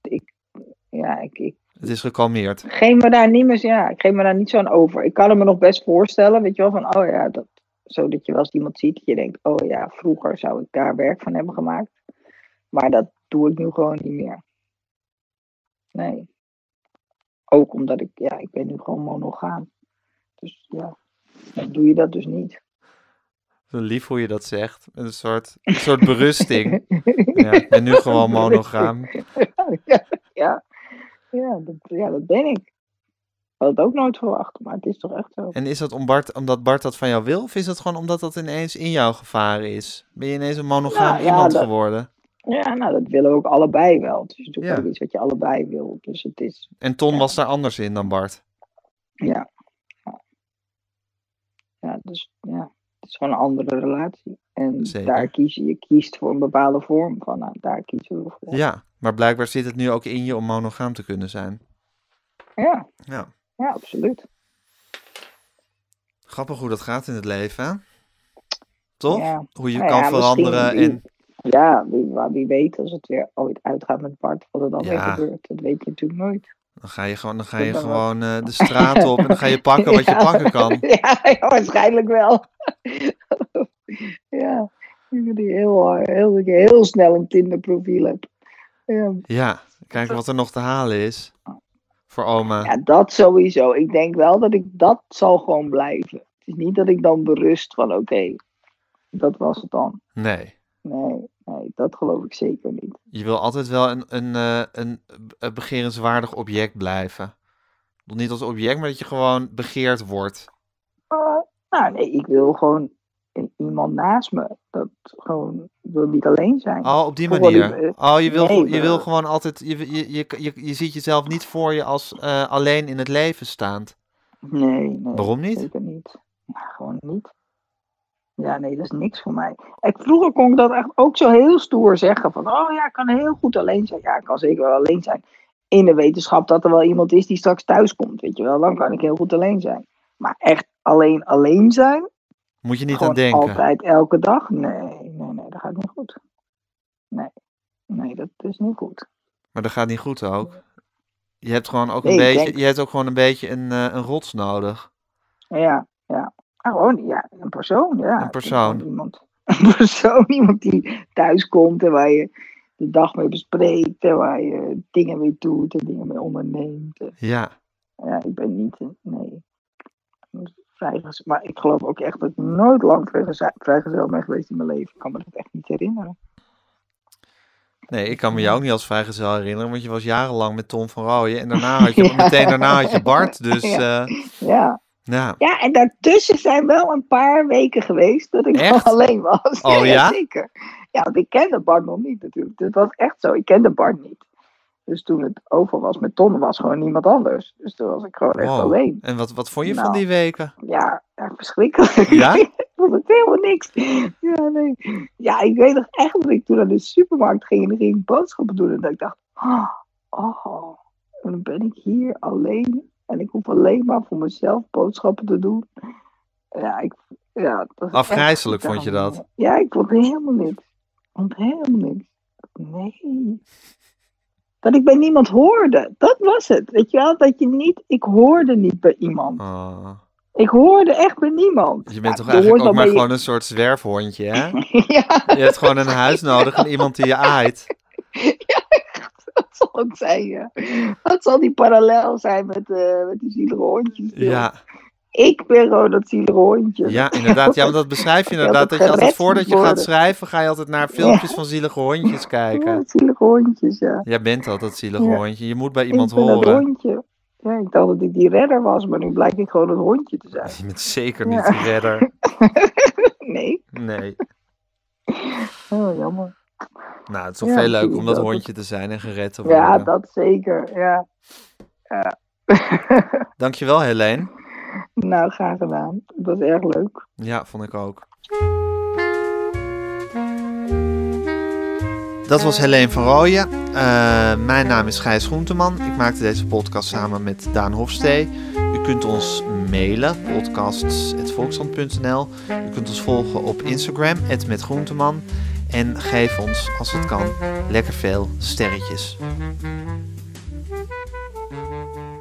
A: het is gekalmeerd.
B: Ik geef me daar niet zo aan over. Ik kan het me nog best voorstellen, weet je wel, van zodat je wel eens iemand ziet dat je denkt, oh ja, vroeger zou ik daar werk van hebben gemaakt. Maar dat doe ik nu gewoon niet meer. Nee. Ook omdat ik ben nu gewoon monogaam. Dus ja, dan doe je dat dus niet.
A: Zo lief hoe je dat zegt. Een soort berusting. Ja, ik ben nu gewoon monogaam.
B: Dat ben ik. Ik had het ook nooit verwacht, maar het is toch echt zo.
A: En is dat omdat Bart dat van jou wil? Of is dat gewoon omdat dat ineens in jou gevaren is? Ben je ineens een monogaam iemand geworden?
B: Ja, nou, dat willen we ook allebei wel. Het is natuurlijk ook iets wat je allebei wil. Dus het is...
A: En Ton was daar anders in dan Bart?
B: Ja. Dus het is gewoon een andere relatie. En
A: Zeker.
B: Daar je kiest voor een bepaalde vorm van. Nou, daar kiezen we voor.
A: Ja, maar blijkbaar zit het nu ook in je om monogaam te kunnen zijn.
B: Ja, absoluut.
A: Grappig hoe dat gaat in het leven, hè? Toch?
B: Ja.
A: Hoe je kan veranderen.
B: Wie weet als het weer ooit uitgaat met Bart, wat er dan weer gebeurt. Dat weet je natuurlijk nooit.
A: Dan ga je gewoon de straat op en dan ga je pakken wat je pakken kan.
B: Ja, waarschijnlijk wel. Ja, die heel snel een Tinder-profiel heb.
A: Ja, kijken wat er nog te halen is. Voor oma.
B: Ja, dat sowieso. Ik denk wel dat zal gewoon blijven. Het is niet dat ik dan berust van oké, dat was het dan.
A: Nee,
B: dat geloof ik zeker niet.
A: Je wil altijd wel een begerenswaardig object blijven. Niet als object, maar dat je gewoon begeerd wordt.
B: Nee, ik wil gewoon iemand naast me. Dat gewoon wil niet alleen zijn.
A: Oh, op die manier. Je wil gewoon altijd. Je ziet jezelf niet voor je als alleen in het leven staand.
B: Nee.
A: Waarom niet?
B: Zeker niet. Ja, gewoon niet. Ja, nee, dat is niks voor mij. Vroeger kon ik dat echt ook zo heel stoer zeggen. Van, ik kan heel goed alleen zijn. Ja, ik kan zeker wel alleen zijn. In de wetenschap dat er wel iemand is die straks thuis komt. Weet je wel, dan kan ik heel goed alleen zijn. Maar echt alleen zijn.
A: Moet je niet aan denken.
B: Altijd, elke dag. Nee, dat gaat niet goed. Nee, dat is niet goed.
A: Maar dat gaat niet goed ook. Je hebt gewoon ook een beetje. Je hebt ook gewoon een beetje een rots nodig.
B: Ja. Gewoon, een persoon. Ja.
A: Een persoon.
B: Iemand die thuis komt en waar je de dag mee bespreekt en waar je dingen mee doet en dingen mee onderneemt.
A: Ja.
B: Ja, ik ben niet, vrijgezel. Maar ik geloof ook echt dat ik nooit lang vrijgezel ben geweest in mijn leven. Ik kan me dat echt niet herinneren.
A: Nee, ik kan me jou ook niet als vrijgezel herinneren, want je was jarenlang met Tom van Rooyen en meteen daarna had je Bart. Dus
B: Ja, en daartussen zijn wel een paar weken geweest dat ik nog alleen was.
A: Oh ja?
B: Zeker. Ja, want ik kende Bart nog niet natuurlijk. Het was echt zo, ik kende Bart niet. Dus toen het over was met Ton, was gewoon niemand anders. Dus toen was ik gewoon echt alleen.
A: En wat vond je van die weken?
B: Ja, verschrikkelijk.
A: Ja?
B: Ik vond het helemaal niks. Ja, nee. Ja, ik weet nog echt dat ik toen naar de supermarkt ging en dan ging ik boodschappen doen. En dat ik dacht, en dan ben ik hier alleen. En ik hoef alleen maar voor mezelf boodschappen te doen. Dat
A: afgrijselijk vond je dat?
B: Ja, ik vond helemaal niks. Nee. Dat ik bij niemand hoorde. Dat was het. Weet je wel? Ik hoorde niet bij iemand.
A: Oh.
B: Ik hoorde echt bij niemand.
A: Je bent toch eigenlijk ook maar gewoon een soort zwerfhondje, hè?
B: Ja.
A: Je hebt gewoon een huis nodig en iemand die je aait.
B: Ja, dat zal ook zijn, ja. Dat zal die parallel zijn met die zielige hondjes.
A: Ja.
B: Ik ben gewoon dat zielige hondje.
A: Ja, inderdaad. Ja, maar dat beschrijf je inderdaad. Dat je altijd voordat je gaat schrijven, ga je altijd naar filmpjes van zielige hondjes kijken.
B: Ja, zielige hondjes, ja.
A: Jij bent al dat zielige hondje. Je moet bij iemand
B: ik ben
A: horen.
B: Dat hondje. Ja, ik dacht dat ik die redder was, maar nu blijkt ik gewoon een hondje te zijn.
A: Je bent zeker niet die redder.
B: Nee. Oh, jammer.
A: Nou, het is toch veel leuker om dat hondje te zijn en gered te worden.
B: Ja, dat zeker, ja.
A: Dankjewel, Helene.
B: Nou, graag gedaan. Het was erg leuk.
A: Ja, vond ik ook. Dat was Helene van Rooyen. Mijn naam is Gijs Groenteman. Ik maakte deze podcast samen met Daan Hofstee. U kunt ons mailen, podcasts@volkskrant.nl. U kunt ons volgen op Instagram, @metgroenteman. En geef ons, als het kan, lekker veel sterretjes.